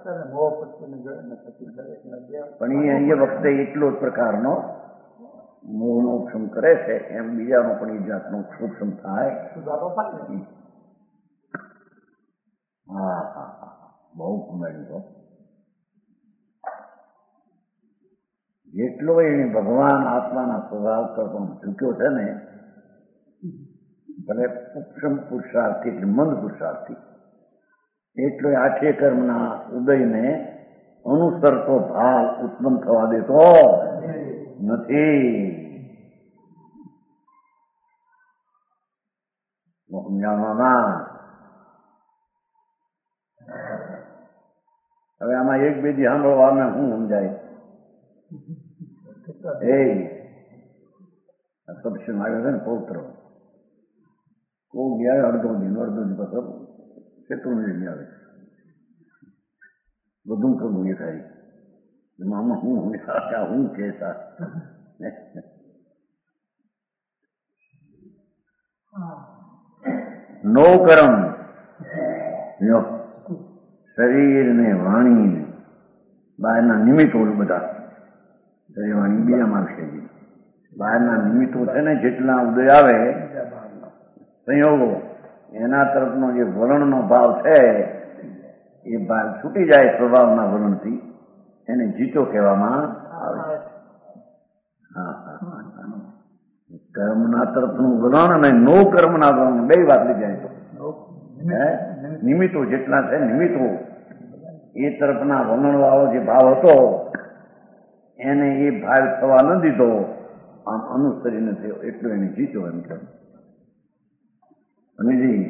પણ એ અહીંયા વખતે એટલો જ પ્રકારનો મોહનો ઉપશમ કરે છે, એમ બીજાનો પણ એ જાતનો ઉપશમ થાય. હા હા હા બહુ કમાડ્યું. જેટલો એ ભગવાન આત્માના સ્વભાવ પર ઝૂક્યો છે ને, ભલે ઉપશમ પુરુષાર્થી એટલે મંદ પુરુષાર્થી, એટલો આઠે કર્મના ઉદયને અનુસરતો ભાવ ઉત્પન્ન થવા દેતો નથી. સમજાવવામાં હવે આમાં એક બે દી સાંભળવામાં શું સમજાય? એ સબસ્ટન આવ્યો છે ને પૌત્ર, કોઈ ગયા અડધો દિન અડધો દિન પછી કેટલું મિનિટ આવે બધું કરવું એ થાય. આમાં હું હું કે નો કર્મ શરીર ને વાણી ને બહારના નિમિત્તો બધા શરીર વાણી બીજા માગશે. બહારના નિમિત્તો છે ને જેટલા ઉદય આવે સંયોગો, એના તરફનો જે વલણનો ભાવ છે એ ભાવ છૂટી જાય સ્વભાવના વલણથી, એને જીતો કહેવામાં આવે છે. હા હા કર્મના તરફનું વલણ અને નો કર્મના વલણ બે વાત લીધી જાય તો નિમિત્તો જેટલા છે નિમિત્તો એ તરફના વલણ વાળો જે ભાવ હતો એને એ ભાવ થવા ન દીધો, આમ અનુસરીને થયો એટલો એને જીતો એમ કે. અને જી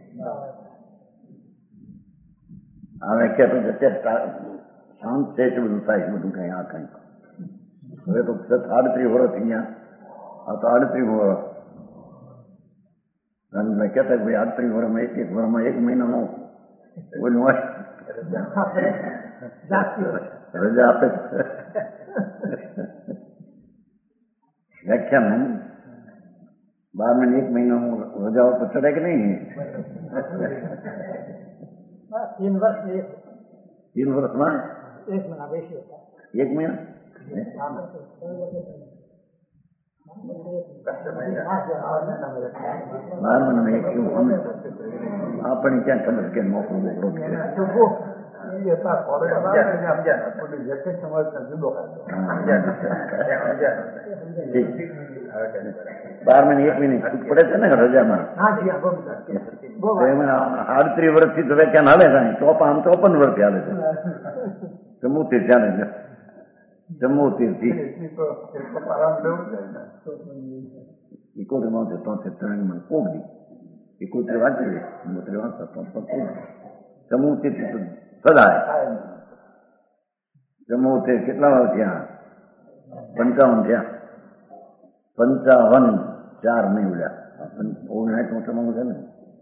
હવે કે અત્યારે શાંત છે એટલું બધું થાય બધું કઈ આ કઈ. હવે તો આડત્રીસ વર્ષ અહીંયા, આ તો આડત્રીસ વર્ષ રંગભાઈ કહેતા ભાઈ આડત્રીસ વર્ષમાં એક એક વર્ષમાં એક મહિનાનો ઓલું રજા આપે વ્યાખ્યાન નહીં બાર મહિને એક મહિનો રજાઓ પર ચડે કે નહીં? तीन वर्ष एक तीन વર્ષમાં एक महीना बेसी होता એક મહિના બાર મહિના એક એવું આપણને ક્યાં ખબર કે મોકલું મોકલો બાર મહિને એક મહિને છૂટ પડે છે ને રજામાં. આડત્રીસ વર્ષથી તો વ્યાખ્યાન હાલે છે, ચોપા આમ ચોપન વર્ષ હાલે છે. ચમોતેર ચાલે છે, ચમોતેર થી એકોતેર માં તોતેર ત્રણ મને કોક દી એકોતેર વાંચી ચમોતેર વાંચતા ચમોતેર થી સદાય ચમોતેર કેટલા વાર થયા? પંચાવન થયા. પંચાવન ચાર નહીં ઉડ્યા ઓગણસાઠ નો તમારું છે ને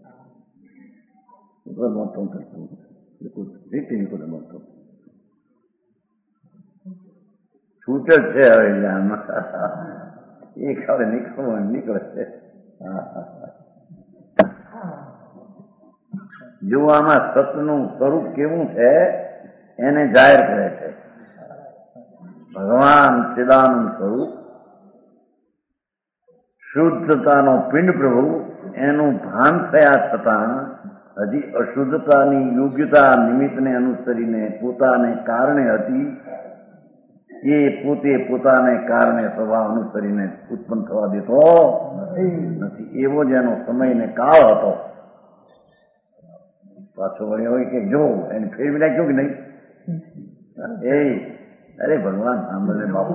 છૂટ જ છે હવે એક હવે નીકળવા નીકળે છે. જો આમાં સતનું સ્વરૂપ કેવું છે એને જાહેર કરે છે. ભગવાન ચિદાનંદ સ્વરૂપ શુદ્ધતાનો પિંડ પ્રભુ એનું ભાન થયા છતાં હજી અશુદ્ધતાની યોગ્યતા નિમિત્તને અનુસરીને પોતાને કારણે હતી, એ પોતે પોતાને કારણે સ્વભાવ અનુસરીને ઉત્પન્ન થવા દેતો નથી. એવો જ એનો સમય ને કાળ હતો. પાછો વળી હોય કે જો એને ફેરવી નાખ્યો કે નહીં? એ અરે ભગવાન સાંભળે બાપુ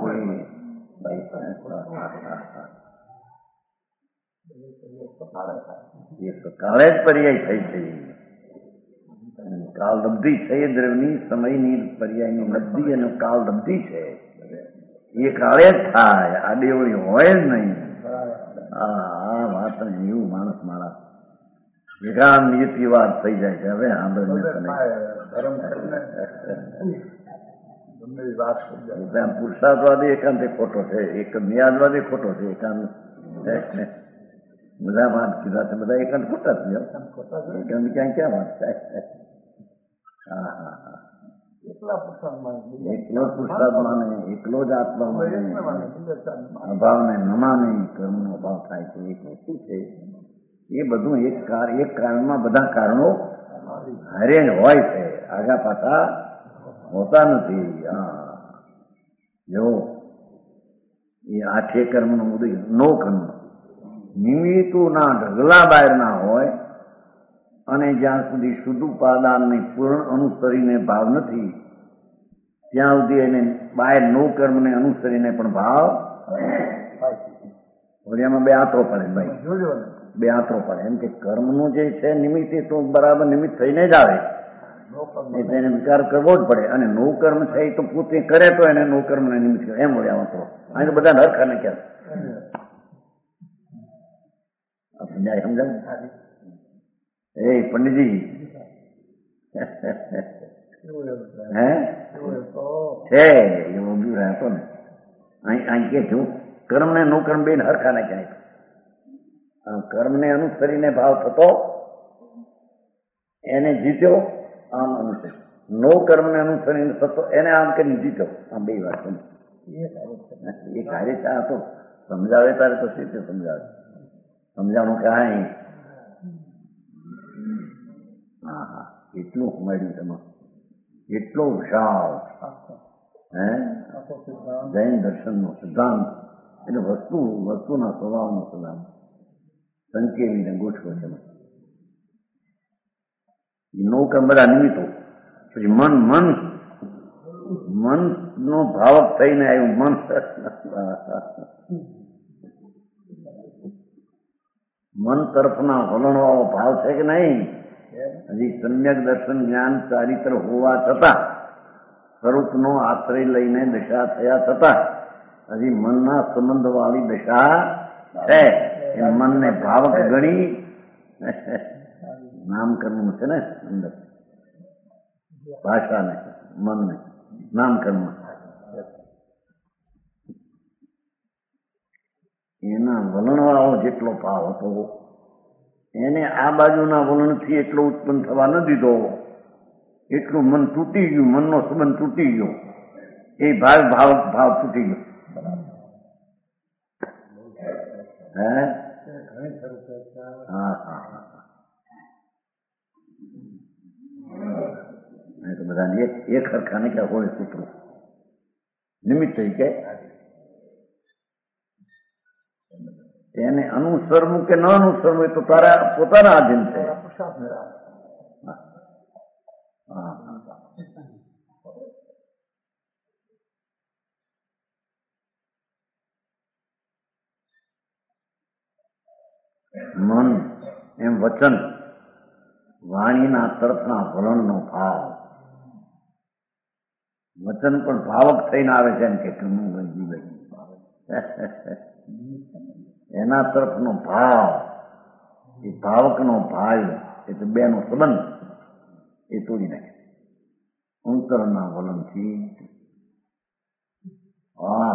એ કાળે જ પર્યાય થઈ છે. કાળ લબ્ધિ છે એ દ્રવ્યની સમયની પર્યાયની લબ્ધિ અને કાળ લબ્ધિ છે એ કાળે જ થાય, આ દેવળી હોય જ નહીં. આ વાત એવું માણસ મારા વિરામ નિયતિ વાત થઈ જાય છે. હવે પુરુષાર્થવાદી એકાંત ખોટો છે, એક ન્યાદવાદી ખોટો છે, એકાંત બધા વાત કીધા છે, બધા એકાંત ખોટા છે. એકાંત ક્યાં ક્યાં વાત થાય? હા હા હા એકલો પુરુષાર્થ માને, એકલો જ આત્મા માને, અભાવને ન માને, કર્મનો અભાવ થાય છે. એક વસ્તુ છે એ બધું એક કાર એક કારણમાં બધા કારણો હારે હોય છે, આગા પાછા હોતા નથી. હા જો એ આઠે કર્મનો ઉદય નો કર્મ નિમિત્તું ના ઢગલા બહાર ના હોય અને જ્યાં સુધી શુદ્ધ ઉપાદાનને પૂર્ણ અનુસરીને ભાવ નથી ત્યાં સુધી એને બહાર નો કર્મને અનુસરીને પણ ભાવ એમાં બે આંતરો પડે. ભાઈ બે આંતરો પડે એમ કે કર્મનું જે છે નિમિત્ત એ તો બરાબર નિમિત્ત થઈને જ આવે, એટલે એને વિચાર કરવો જ પડે. અને નો કર્મ છે એ તો પોતે કરે તો એને નો કર્મ ને નિમિત્ત એમ વળે આંતરો. અહીં તો બધા નરખા ને ક્યાં સમજાય સમજાય એ પંડિતજી હે છે એવો બી રહેતો ને અહીં અહીં કે છું કર્મ ને નો કર્મ બે હરખા ને ક્યાંય કર્મ ને અનુસરીને ભાવ થતો એને જીત્યો, આમ અનુસરી નો કર્મ ને અનુસરીને થતો એને આમ કરીને જીત્યો. આમ બે વાત એ કાર્ય ચા તો સમજાવે તારે તો શી રીતે સમજાવે? સમજાવવાનું કાંઈ હા હા એટલું મળ્યું તેમાં, એટલો વિશાળ હે જૈન દર્શનનો સિદ્ધાંત એટલે વસ્તુ વસ્તુના સ્વભાવનો સિદ્ધાંત સંકેલીને ગોઠવો છે. નો કર્મ બધા નિમિત્તો, પછી મન મન મન નો ભાવક થઈને આવ્યું. મન મન તરફના વલણવાળો ભાવ છે કે નહીં? હજી સમ્યક દર્શન જ્ઞાન ચારિત્ર હોવા છતાં, સ્વરૂપનો આશ્રય લઈને દશા થયા છતાં હજી મનના સંબંધ વાળી દશા છે. એ મનને ભાવક ગણી નામકર્મ છે ને અંદર ભાષાને મનને નામકર્મ એના વલણવાળો જેટલો ભાવ હતો એને આ બાજુના વલણથી એટલો ઉત્પન્ન થવા ન દીધો. એટલું મન તૂટી ગયું, મનનો સંબંધ તૂટી ગયો, એ ભાવ ભાવ ભાવ તૂટી ગયો. હે હા હા હા તો બધાને એક એક હરખાને ક્યાં હોય સૂત્રો નિમિત્ત તરીકે એને અનુસરવું કે ન અનુસરવું એ તો તારા પોતાના આધીન છે. મન એમ વચન વાણીના તરફના વલણનો ભાવ, વચન પણ ભાવક થઈને આવે છે એમ કે એના તરફનો ભાવ એ ભાવકનો ભાવ એટલે બે નો સંબંધ એ તોડી નાખે અંતરના વલણથી. હા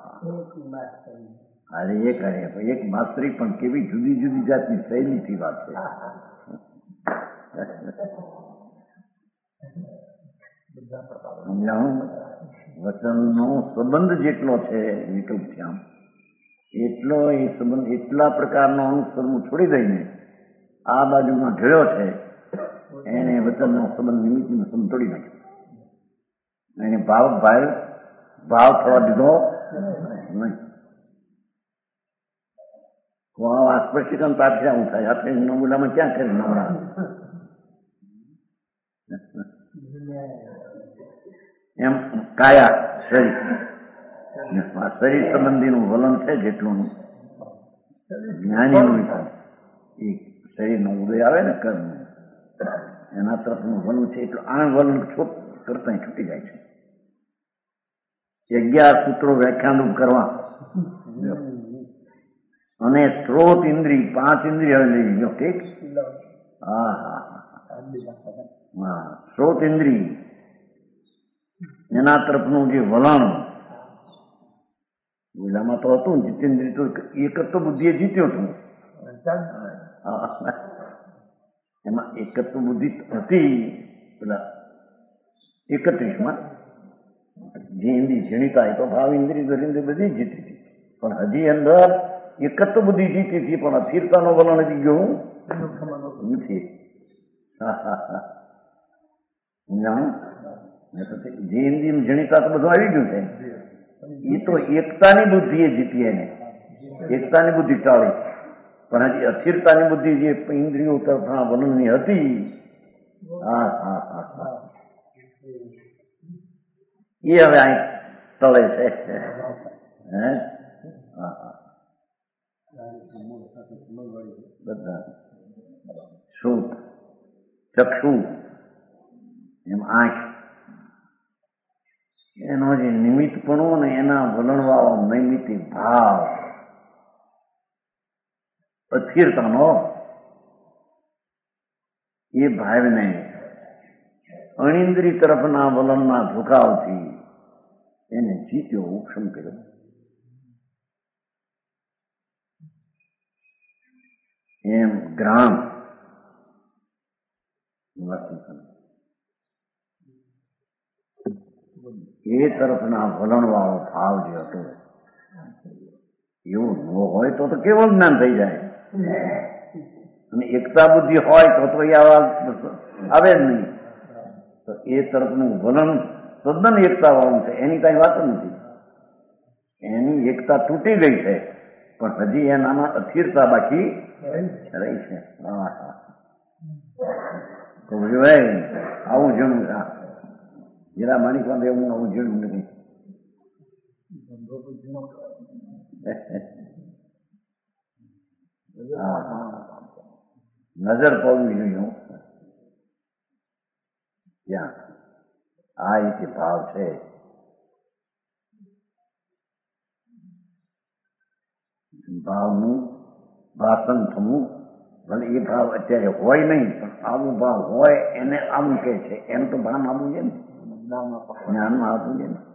અરે એક અરે એક માસ્તરી પણ કેવી જુદી જુદી જાતની શૈલીથી વાત છે. સમજાણું? વચનનો સંબંધ જેટલો છે વિકલ્પ થયા એટલો એ સંબંધ એટલા પ્રકારનો અનુસરવું છોડી દઈને આ બાજુમાં ઢળ્યો છે એને વચનનો સંબંધ નિમિત્તનો સંબંધ તોડી નાખ્યો. એને ભાવ ભાવ ભાવ થવા દીધો નહીં. આ સ્પષ્ટીકરણ તાર ક્યાં હું થાય આપણે નમૂનામાં ક્યાં કરી નમણા એમ કાયા શરીર શરીર સંબંધીનું વલણ છે જેટલું જ્ઞાનીનું એ શરીરનો ઉદય આવે ને કર્મ એના તરફનું વલણ છે એટલું આ વલણ છૂટ કરતા છૂટી જાય છે. અગિયાર સૂત્રો વ્યાખ્યાન કરવા અને સ્ત્રોત ઇન્દ્રિય પાંચ ઇન્દ્રિય હવે લઈ ગયો. ઠીક. હા હા હા સ્ત્રોત ઇન્દ્રિય એના તરફનું જે વલણ ઓલામાં તો હતું જીતેન્દ્રિય તો એક જ તો બુદ્ધિએ જીત્યો હતું. એમાં એક જ તો બુદ્ધિ હતી પેલા એકત્રીસમાં જે ઇન્દ્રિય ઝીણિતા એ તો ભાવ ઇન્દ્રિય ગરિન્દ્રિય બધી જીતી હતી, પણ હજી અંદર એક જ તો બુદ્ધિ જીતી હતી, પણ અસ્થિરતાનો વલણ હજી ગયો નથી. હા હા હા જે ઇન્દ્રિય ઝીણિતા તો બધું આવી ગયું છે. એ તો એકતાની બુદ્ધિએ જીતી, એને એકતાની બુદ્ધિ ટાળી, પણ હજી અસ્થિરતાની બુદ્ધિ જે ઇન્દ્રિયો તરફના વલણની હતી. હા હા હા હા એ હવે અહીં ટળે છે. હે હા હા બધા શ્રુત ચક્ષુ એમ આંખ એનો જે નિમિત્તપણું ને એના વલણવાળો નૈમિતિક ભાવ અસ્થિરતાનો એ ભાવને અણિન્દ્રિય તરફના વલણના ઝુકાવથી એને જીત્યો, ઉપશમ કર્યો. એમ ગ્રામ એ તરફના વલણવાળો ભાવ જે હતો એવું ન હોય તો તો કેવું જ્ઞાન થઈ જાય. અને એકતા બુદ્ધિ હોય તો તો એ આવે જ નહીં. તો એ તરફનું વલણ તદ્દન એકતા વાળું છે, એની કઈ વાત નથી. એની એકતા તૂટી ગઈ છે, પણ હજી એનામાં અસ્થિરતા બાકી રહી છે. હા હા તો ભાઈ આવું જણું હીરા માણિક વાંધે હું આવું જણું નથી. હા હા નજર પડવી જોઈએ ત્યાં આ એક ભાવ છે. ભાવનું ભાષણ થવું ભલે એ ભાવ અત્યારે હોય નહીં, પણ આવું ભાવ હોય એને આમ કે છે, એમ તો ભાન આપવું છે ને, જ્ઞાનમાં આપવું છે ને.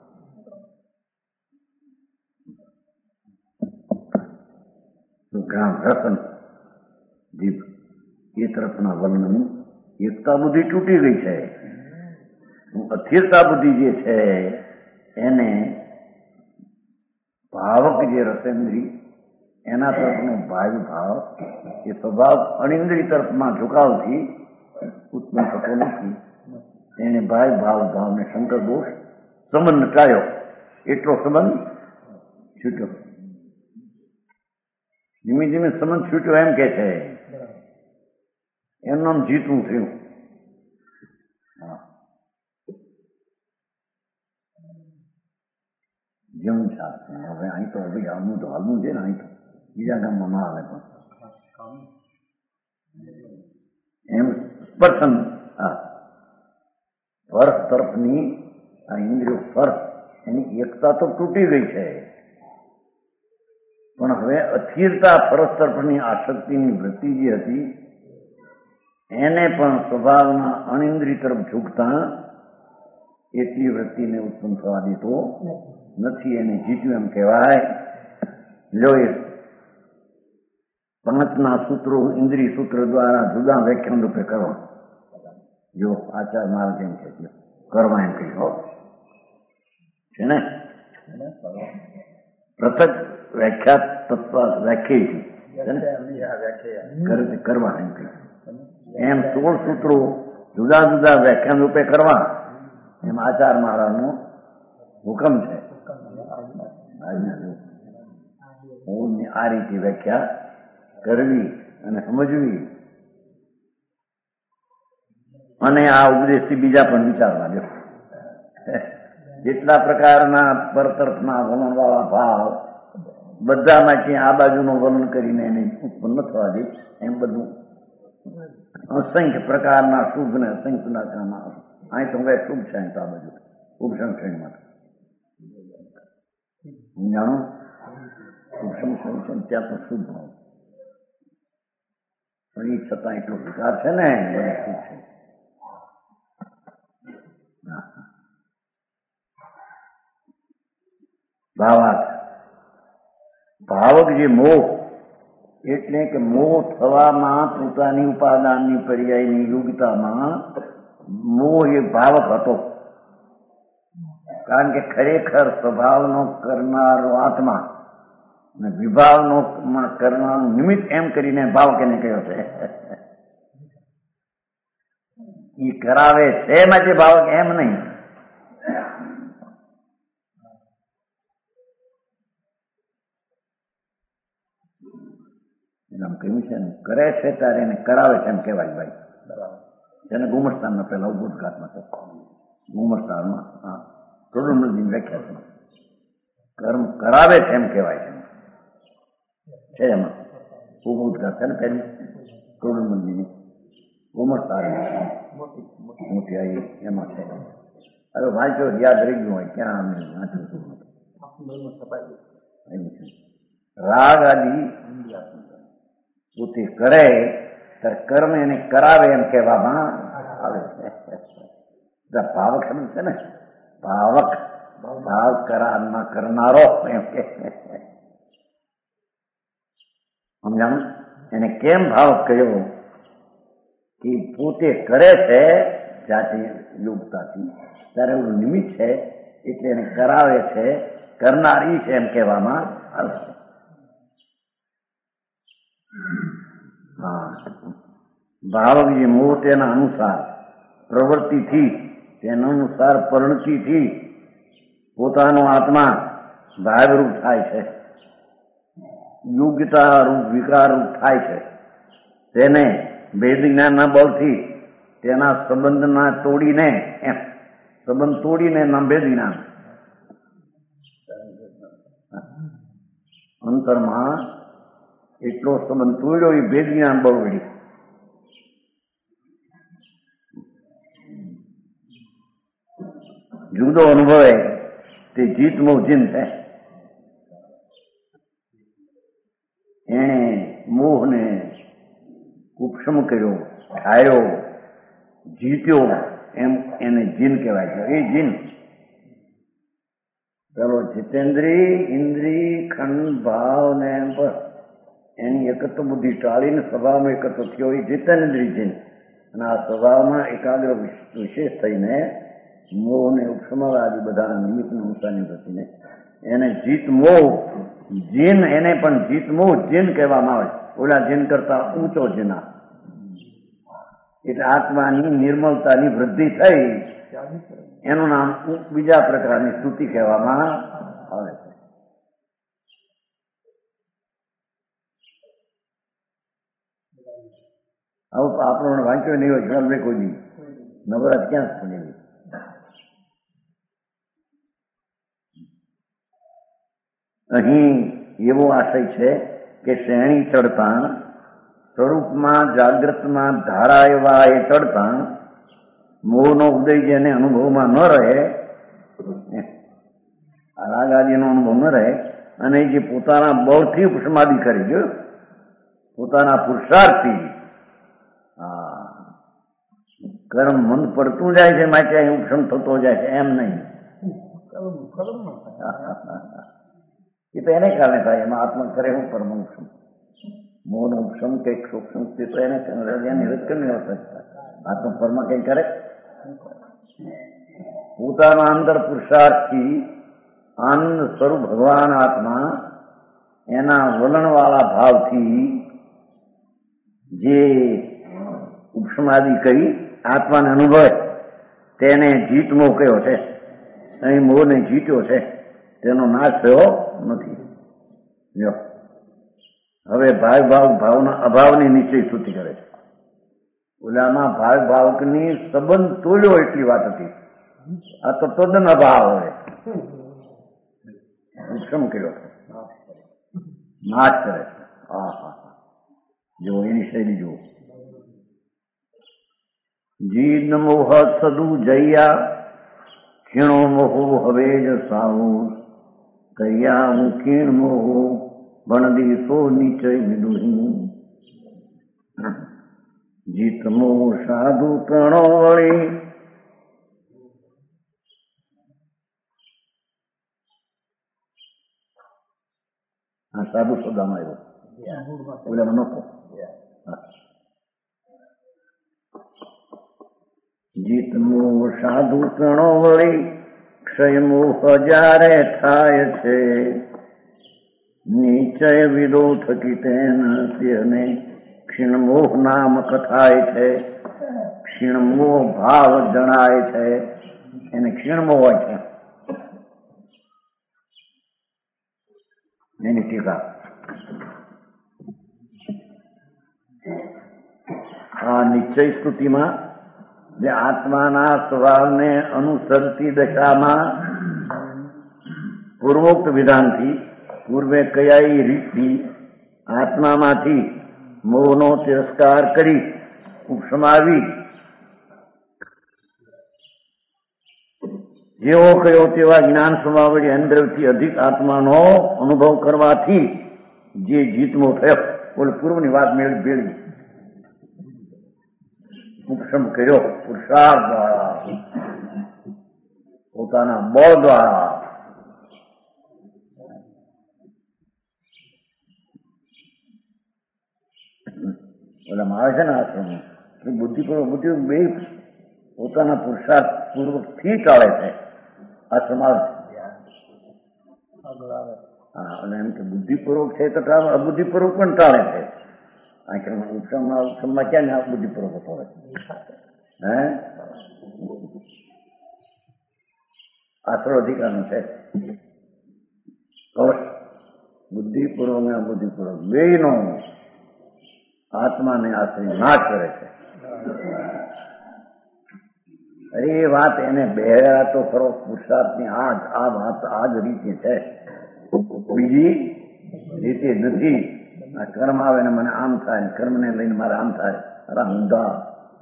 ગ્રામ રસન જીભ એ તરફના વલણની એકતા બુદ્ધિ તૂટી ગઈ છે. અસ્થિરતા બુદ્ધિ જે છે એને ભાવક જે રસેન્દ્રિય એના તરફનો ભાવ ભાવ એ સ્વભાવ અણિન્દ્રિય તરફમાં ઝુકાવથી ઉત્પન્ન થતો નથી. એને ભાવ ભાવ ભાવને શંકર દોષ સંબંધ ટાળ્યો, એટલો સંબંધ છૂટ્યો. ધીમે ધીમે સંબંધ છૂટ્યો એમ કે છે, એમનું નામ જીતવું થયું. હા જેવું છે. હવે અહીં તો હવે હાલવું તો હાલવું છે ને, અહીં તો બીજા ગામમાં ના આવે પણ એમ સ્પર્શન હા સ્પર્શ તરફની આ ઇન્દ્રિયો સ્પર્શ એની એકતા તો તૂટી ગઈ છે, પણ હવે અસ્થિરતા ફરસ તરફની આસક્તિની વૃત્તિ જે હતી એને પણ સ્વભાવના અણિન્દ્રિય તરફ ઝૂકતા એટલી વૃત્તિને ઉત્પન્ન થવા દીધો નથી. એને જીત્યું એમ કહેવાય. લો એ પાંચના સૂત્રો ઇન્દ્રિય સૂત્ર દ્વારા જુદા વ્યાખ્યાન રૂપે કરવા. જો આચાર મારા જેમ છે કરવા એમ કહ્યું છે ને, પૃથક વ્યાખ્યાત તત્વ વ્યાખ્યા કરવા એમ કહ્યું. એમ સોળ સૂત્રો જુદા જુદા વ્યાખ્યાન રૂપે કરવા એમ આચાર મહારાજનો હુકમ છે. આ રીતે વ્યાખ્યા કરવી અને સમજવી, અને આ ઉપદેશથી બીજા પણ વિચારવા દો. જેટલા પ્રકારના પરતરફના વલણવાળા ભાવ બધામાંથી આ બાજુનું વલણ કરીને એને ઉત્પન્ન થવા દે, એમ બધું અસંખ્ય પ્રકારના શુભ ને અસંખ્ય પ્રકારના અહીં તો હવે શુભ છે અહીં તો આ બાજુ ઉપસમ શ્રેણીમાં જાણો ઉપસમ શ્રેણી છે ત્યાં તો શુભ ભાવ પણ એ છતાં એટલો વિકાર છે ને શુભ છે. ભાવાર્થ ભાવક જે મોહ એટલે કે મોહ થવામાં પોતાની ઉપાદાનની પર્યાયની યોગ્યતામાં મોહ એ ભાવક હતો. કારણ કે ખરેખર સ્વભાવનો કરનારો આત્મા અને વિભાવનો કરનારું નિમિત્ત એમ કરીને ભાવક એને કહ્યો છે. એ કરાવે છે માટે ભાવક એમ નહીં. એમ કહ્યું છે ને કરે છે ત્યારે એને કરાવે છે એમ કહેવાય ભાઈ. જેને ગુમરસ્થાનમાં પેલા ઉદ્ઘાટમાં છે ગુમરસ્થાનમાં હા ટોડલમલજીની વ્યાખ્યા છે કર્મ કરાવે છે એમ કહેવાય છે એમાં ઉદ્ઘાત છે ને પેલી ટોડલમલજીની ગુમરસ્થાન મોટી આવી એમાં છે. હવે વાંચો યાદ રહી ગયું હોય ક્યાં અમે વાંચ્યું હતું. રાગ આદિ પોતે કરે ત્યારે કર્મ એને કરાવે એમ કહેવામાં આવે છે. ભાવક શબ્દ છે ને ભાવક ભાવ કરારમાં કરનારો એમ કે સમજાણું. એને કેમ ભાવક કહ્યો કે પોતે કરે છે જાતિ યોગતાથી ત્યારે એવું નિમિત્ત છે એટલે એને કરાવે છે કરનારી છે એમ કહેવામાં આવે છે. હા ભાવક જે મોહ તેના અનુસાર પ્રવૃત્તિથી તેના અનુસાર પરિણતિથી પોતાનો આત્મા ભાવરૂપ થાય છે યોગ્યતા રૂપ વિકાર રૂપ થાય છે. તેને ભેદ જ્ઞાનના બળથી તેના સંબંધના તોડીને એમ સંબંધ તોડીને નામ ભેદ જ્ઞાન અંતરમાં એટલો સંબંધ તોડ્યો એ ભેદ જ્ઞાન બળ વળી જુદો અનુભવે તે જીત મોહજીન છે. એણે મોહને ઉપશમ કર્યો ઠાર્યો જીત્યો એમ એને જીન કહેવાય છે. એ જીન પેલો જીતેન્દ્રી ઇન્દ્રી ખંડ ભાવ ને એની એકત્વ બુદ્ધિ ટાળીને સ્વભાવમાં એકત્ર થયો એ જીતેન્દ્રી જીન અને આ સ્વભાવમાં એકાગ્ર વિશેષ થઈને મોહ ને ઉપશમવા આદિ બધા નિમિત્ત અનુસારની વૃત્તિને એને જીત મોહ જીન એને પણ જીત મોહ જીન કહેવામાં આવે. ઓલા જીન કરતા ઊંચો જીના એટલે આત્માની નિર્મળતાની વૃદ્ધિ થઈ એનું નામ બીજા પ્રકારની સ્તુતિ કહેવામાં આવે છે. આવું આપણને વાંચ્યો નહીં હોય ઘર કોઈ દી નવરાત ક્યાં સુનેલી. અહીં એવો આશય છે કે શ્રેણી ચડતા સ્વરૂપમાં જાગ્રતમાં ધારા એવા એ ચડતા મોહનો ઉદય જેને અનુભવમાં ન રહે રાગાદીનો અનુભવ ન રહે અને જે પોતાના બળથી ઉપસમાધિ કરી ગયો પોતાના પુરુષાર્થથી કર્મ મંદ પડતું જાય છે માટે અહીં ઉપશમ થતો જાય છે એમ નહીં. એ તો એને કારણે થાય એમાં આત્મા કરે હું પરમ ઉપશમ મોહનો ઉપશમ કંઈક સૂક્ષ્મ તે તો એને નિરંતરની અવસ્થા આત્મા પરમ કંઈ કરે પોતાના અંદર પુરુષાર્થથી આનંદ સ્વરૂપ ભગવાન આત્મા એના વલણવાળા ભાવથી જે ઉપશમાદિ કરી આત્માને અનુભવે તેને જીત મોહ કયો છે. અહીં મોહને જીત્યો છે તેનો નાશ થયો નથી. હવે ભાવ ભાવ ભાવના અભાવની નિશ્ચય સ્તુતિ કરે છે. ઓલામાં ભાવ ભાવકની સંબંધ તોડ્યો એટલી વાત હતી. આ તો તદ્દન અભાવ હોય ઉપશમ કર્યો છે નાશ કરે છે. હા હા જો એની શૈલી જુઓ જીન મોહ સદુ જૈયા ખીણો મોહો હવે જ સાવો કૈયા હું ખીણ મોહો બણદી સો નીચે વિદુહી જીત મોહ સાધુ પ્રણો વળી આ સાધુ શબ્દમાં આવ્યો ઓલામાં નહોતો. જીત મોહ સાધુ પ્રણો વળી ક્ષય મોહ જ્યારે થાય છે નિશ્ચય વિદો થકી તેને ક્ષીણ મોહ નામ કથાય છે. ક્ષીણ મોહ ભાવ જણાય છે એને ક્ષીણ મોહ હોય છે એની ટીકા. આ નિશ્ચય સ્તુતિમાં જે આત્માના સ્વભાવને અનુસરતી દશામાં પૂર્વોક્ત વિધાનથી પૂર્વે કયાઈ રીતથી આત્મામાંથી મોહનો તિરસ્કાર કરી ઉપસમાવી જેવો કયો તેવા જ્ઞાન સ્વભાવની અંદરથી અધિક આત્માનો અનુભવ કરવાથી જે જીતમો થયો બોલે પૂર્વની વાત મેળવી ભેળવી ઉપશમ કર્યો પુરુષાર્થ દ્વારા પોતાના બળ દ્વારા. ઓલામાં આવે છે ને આશ્રમ બુદ્ધિપૂર્વક બુદ્ધિ બે પોતાના પુરુષાર્થ પૂર્વક થી ટાળે છે. આશ્રમ આવે હા અને એમ કે બુદ્ધિપૂર્વક છે તો અબુદ્ધિપૂર્વક પણ ટાળે છે. ઉપસમમાં ઉપસમમાં ક્યાં ને બુદ્ધિપૂર્વક હોય હે આશરો અધિકારનું છે. બુદ્ધિપૂર્વક ને અબુદ્ધિપૂર્વક બે નો આત્માને આશ્રય નાશ કરે છે. અરે એ વાત એને બેરા તો ખરો પુરુષાર્થની આ આ વાત આ જ રીતે છે બીજી રીતે નથી. આ કર્મ આવે ને મને આમ થાય કર્મ ને લઈને મારે આમ થાય. અરે ઊંધા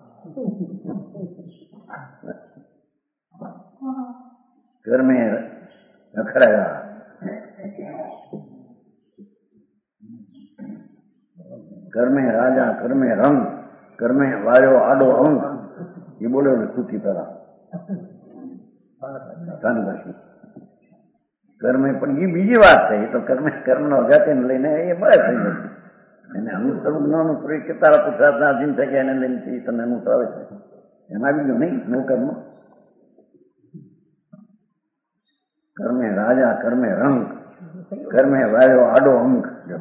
કર્મે નખરાયા કર્મે રાજા કર્મે રંગ કર્મે વાયો આડો અંગ એ બોલ્યો ને સુથી પેલા કર્મે પણ એ બીજી વાત છે. એ તો કર્મે કર્મનો અઘાતીને લઈને એ મળે થઈ જશે એને અમુક અમુક જ્ઞાન કે તારા પુરુષાર્થના અધીન થઈ ગયા એને લઈને તમને અનુસરાવે છે એમાં બીજું નહીં. નો કર્મ કર્મે રાજા કર્મે રંગ કર્મે વાયો આડો અંગ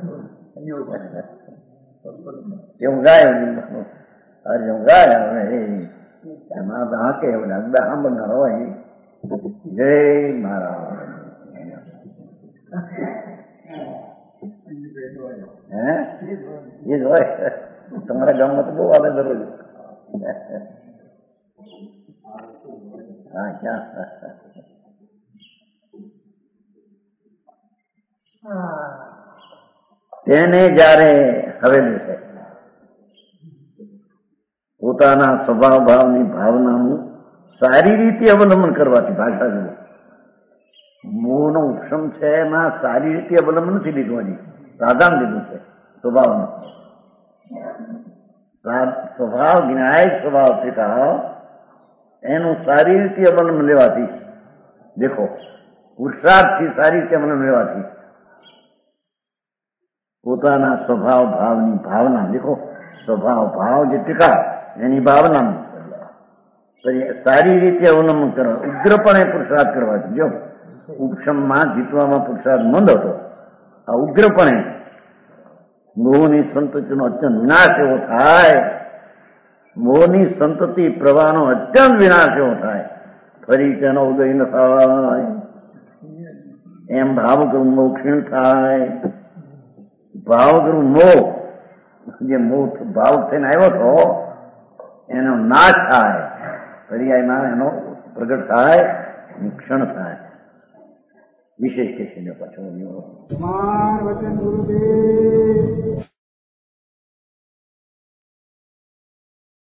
એવું ગાય અરે હું ગાય હવે એમાં તો હાકે બધા સાંભળનાર હોય. જય મારા હે એ જ હોય. તમારા ગામમાં તો બહુ આવે દરરોજ. હા ક્યાં તેને જયારે હવેલી છે પોતાના સ્વભાવ ભાવની ભાવનાનું સારી રીતે અવલંબન કરવાથી ભાષા જુઓ મોહનો ઉપશમ છે એમાં સારી રીતે અવલંબન નથી લીધું હજી સાધાન લીધું છે સ્વભાવનું. સ્વભાવ જ્ઞાય સ્વભાવ શીખા એનું સારી રીતે અવલંબન લેવાથી દેખો પુરુષાર્થથી સારી રીતે અવલંબન લેવાથી પોતાના સ્વભાવ ભાવની ભાવના દેખો સ્વભાવ ભાવ જે ટીકા એની ભાવનાનું સારી રીતે અવલંબન કરવા ઉગ્રપણે પુરુષાર્થ કરવાથી. જો ઉપશમમાં જીતવામાં પુરુષાર્થ મંદ હતો. આ ઉગ્રપણે મોહની સંતતિનો અત્યંત વિનાશ એવો થાય મોહની સંતતિ પ્રવાહનો અત્યંત વિનાશ એવો થાય ફરી તેનો ઉદય ન થાય એમ ભાવગૃહ મોહ ક્ષીણ થાય. ભાવગૃહ મોહ જે મોહ ભાવ થઈને આવ્યો હતો એનો નાશ થાય પર્યાયમાં એનો પ્રગટ થાય ક્ષણ થાય. વિશેષ કે છે પાછો વચન ગુરુદેવ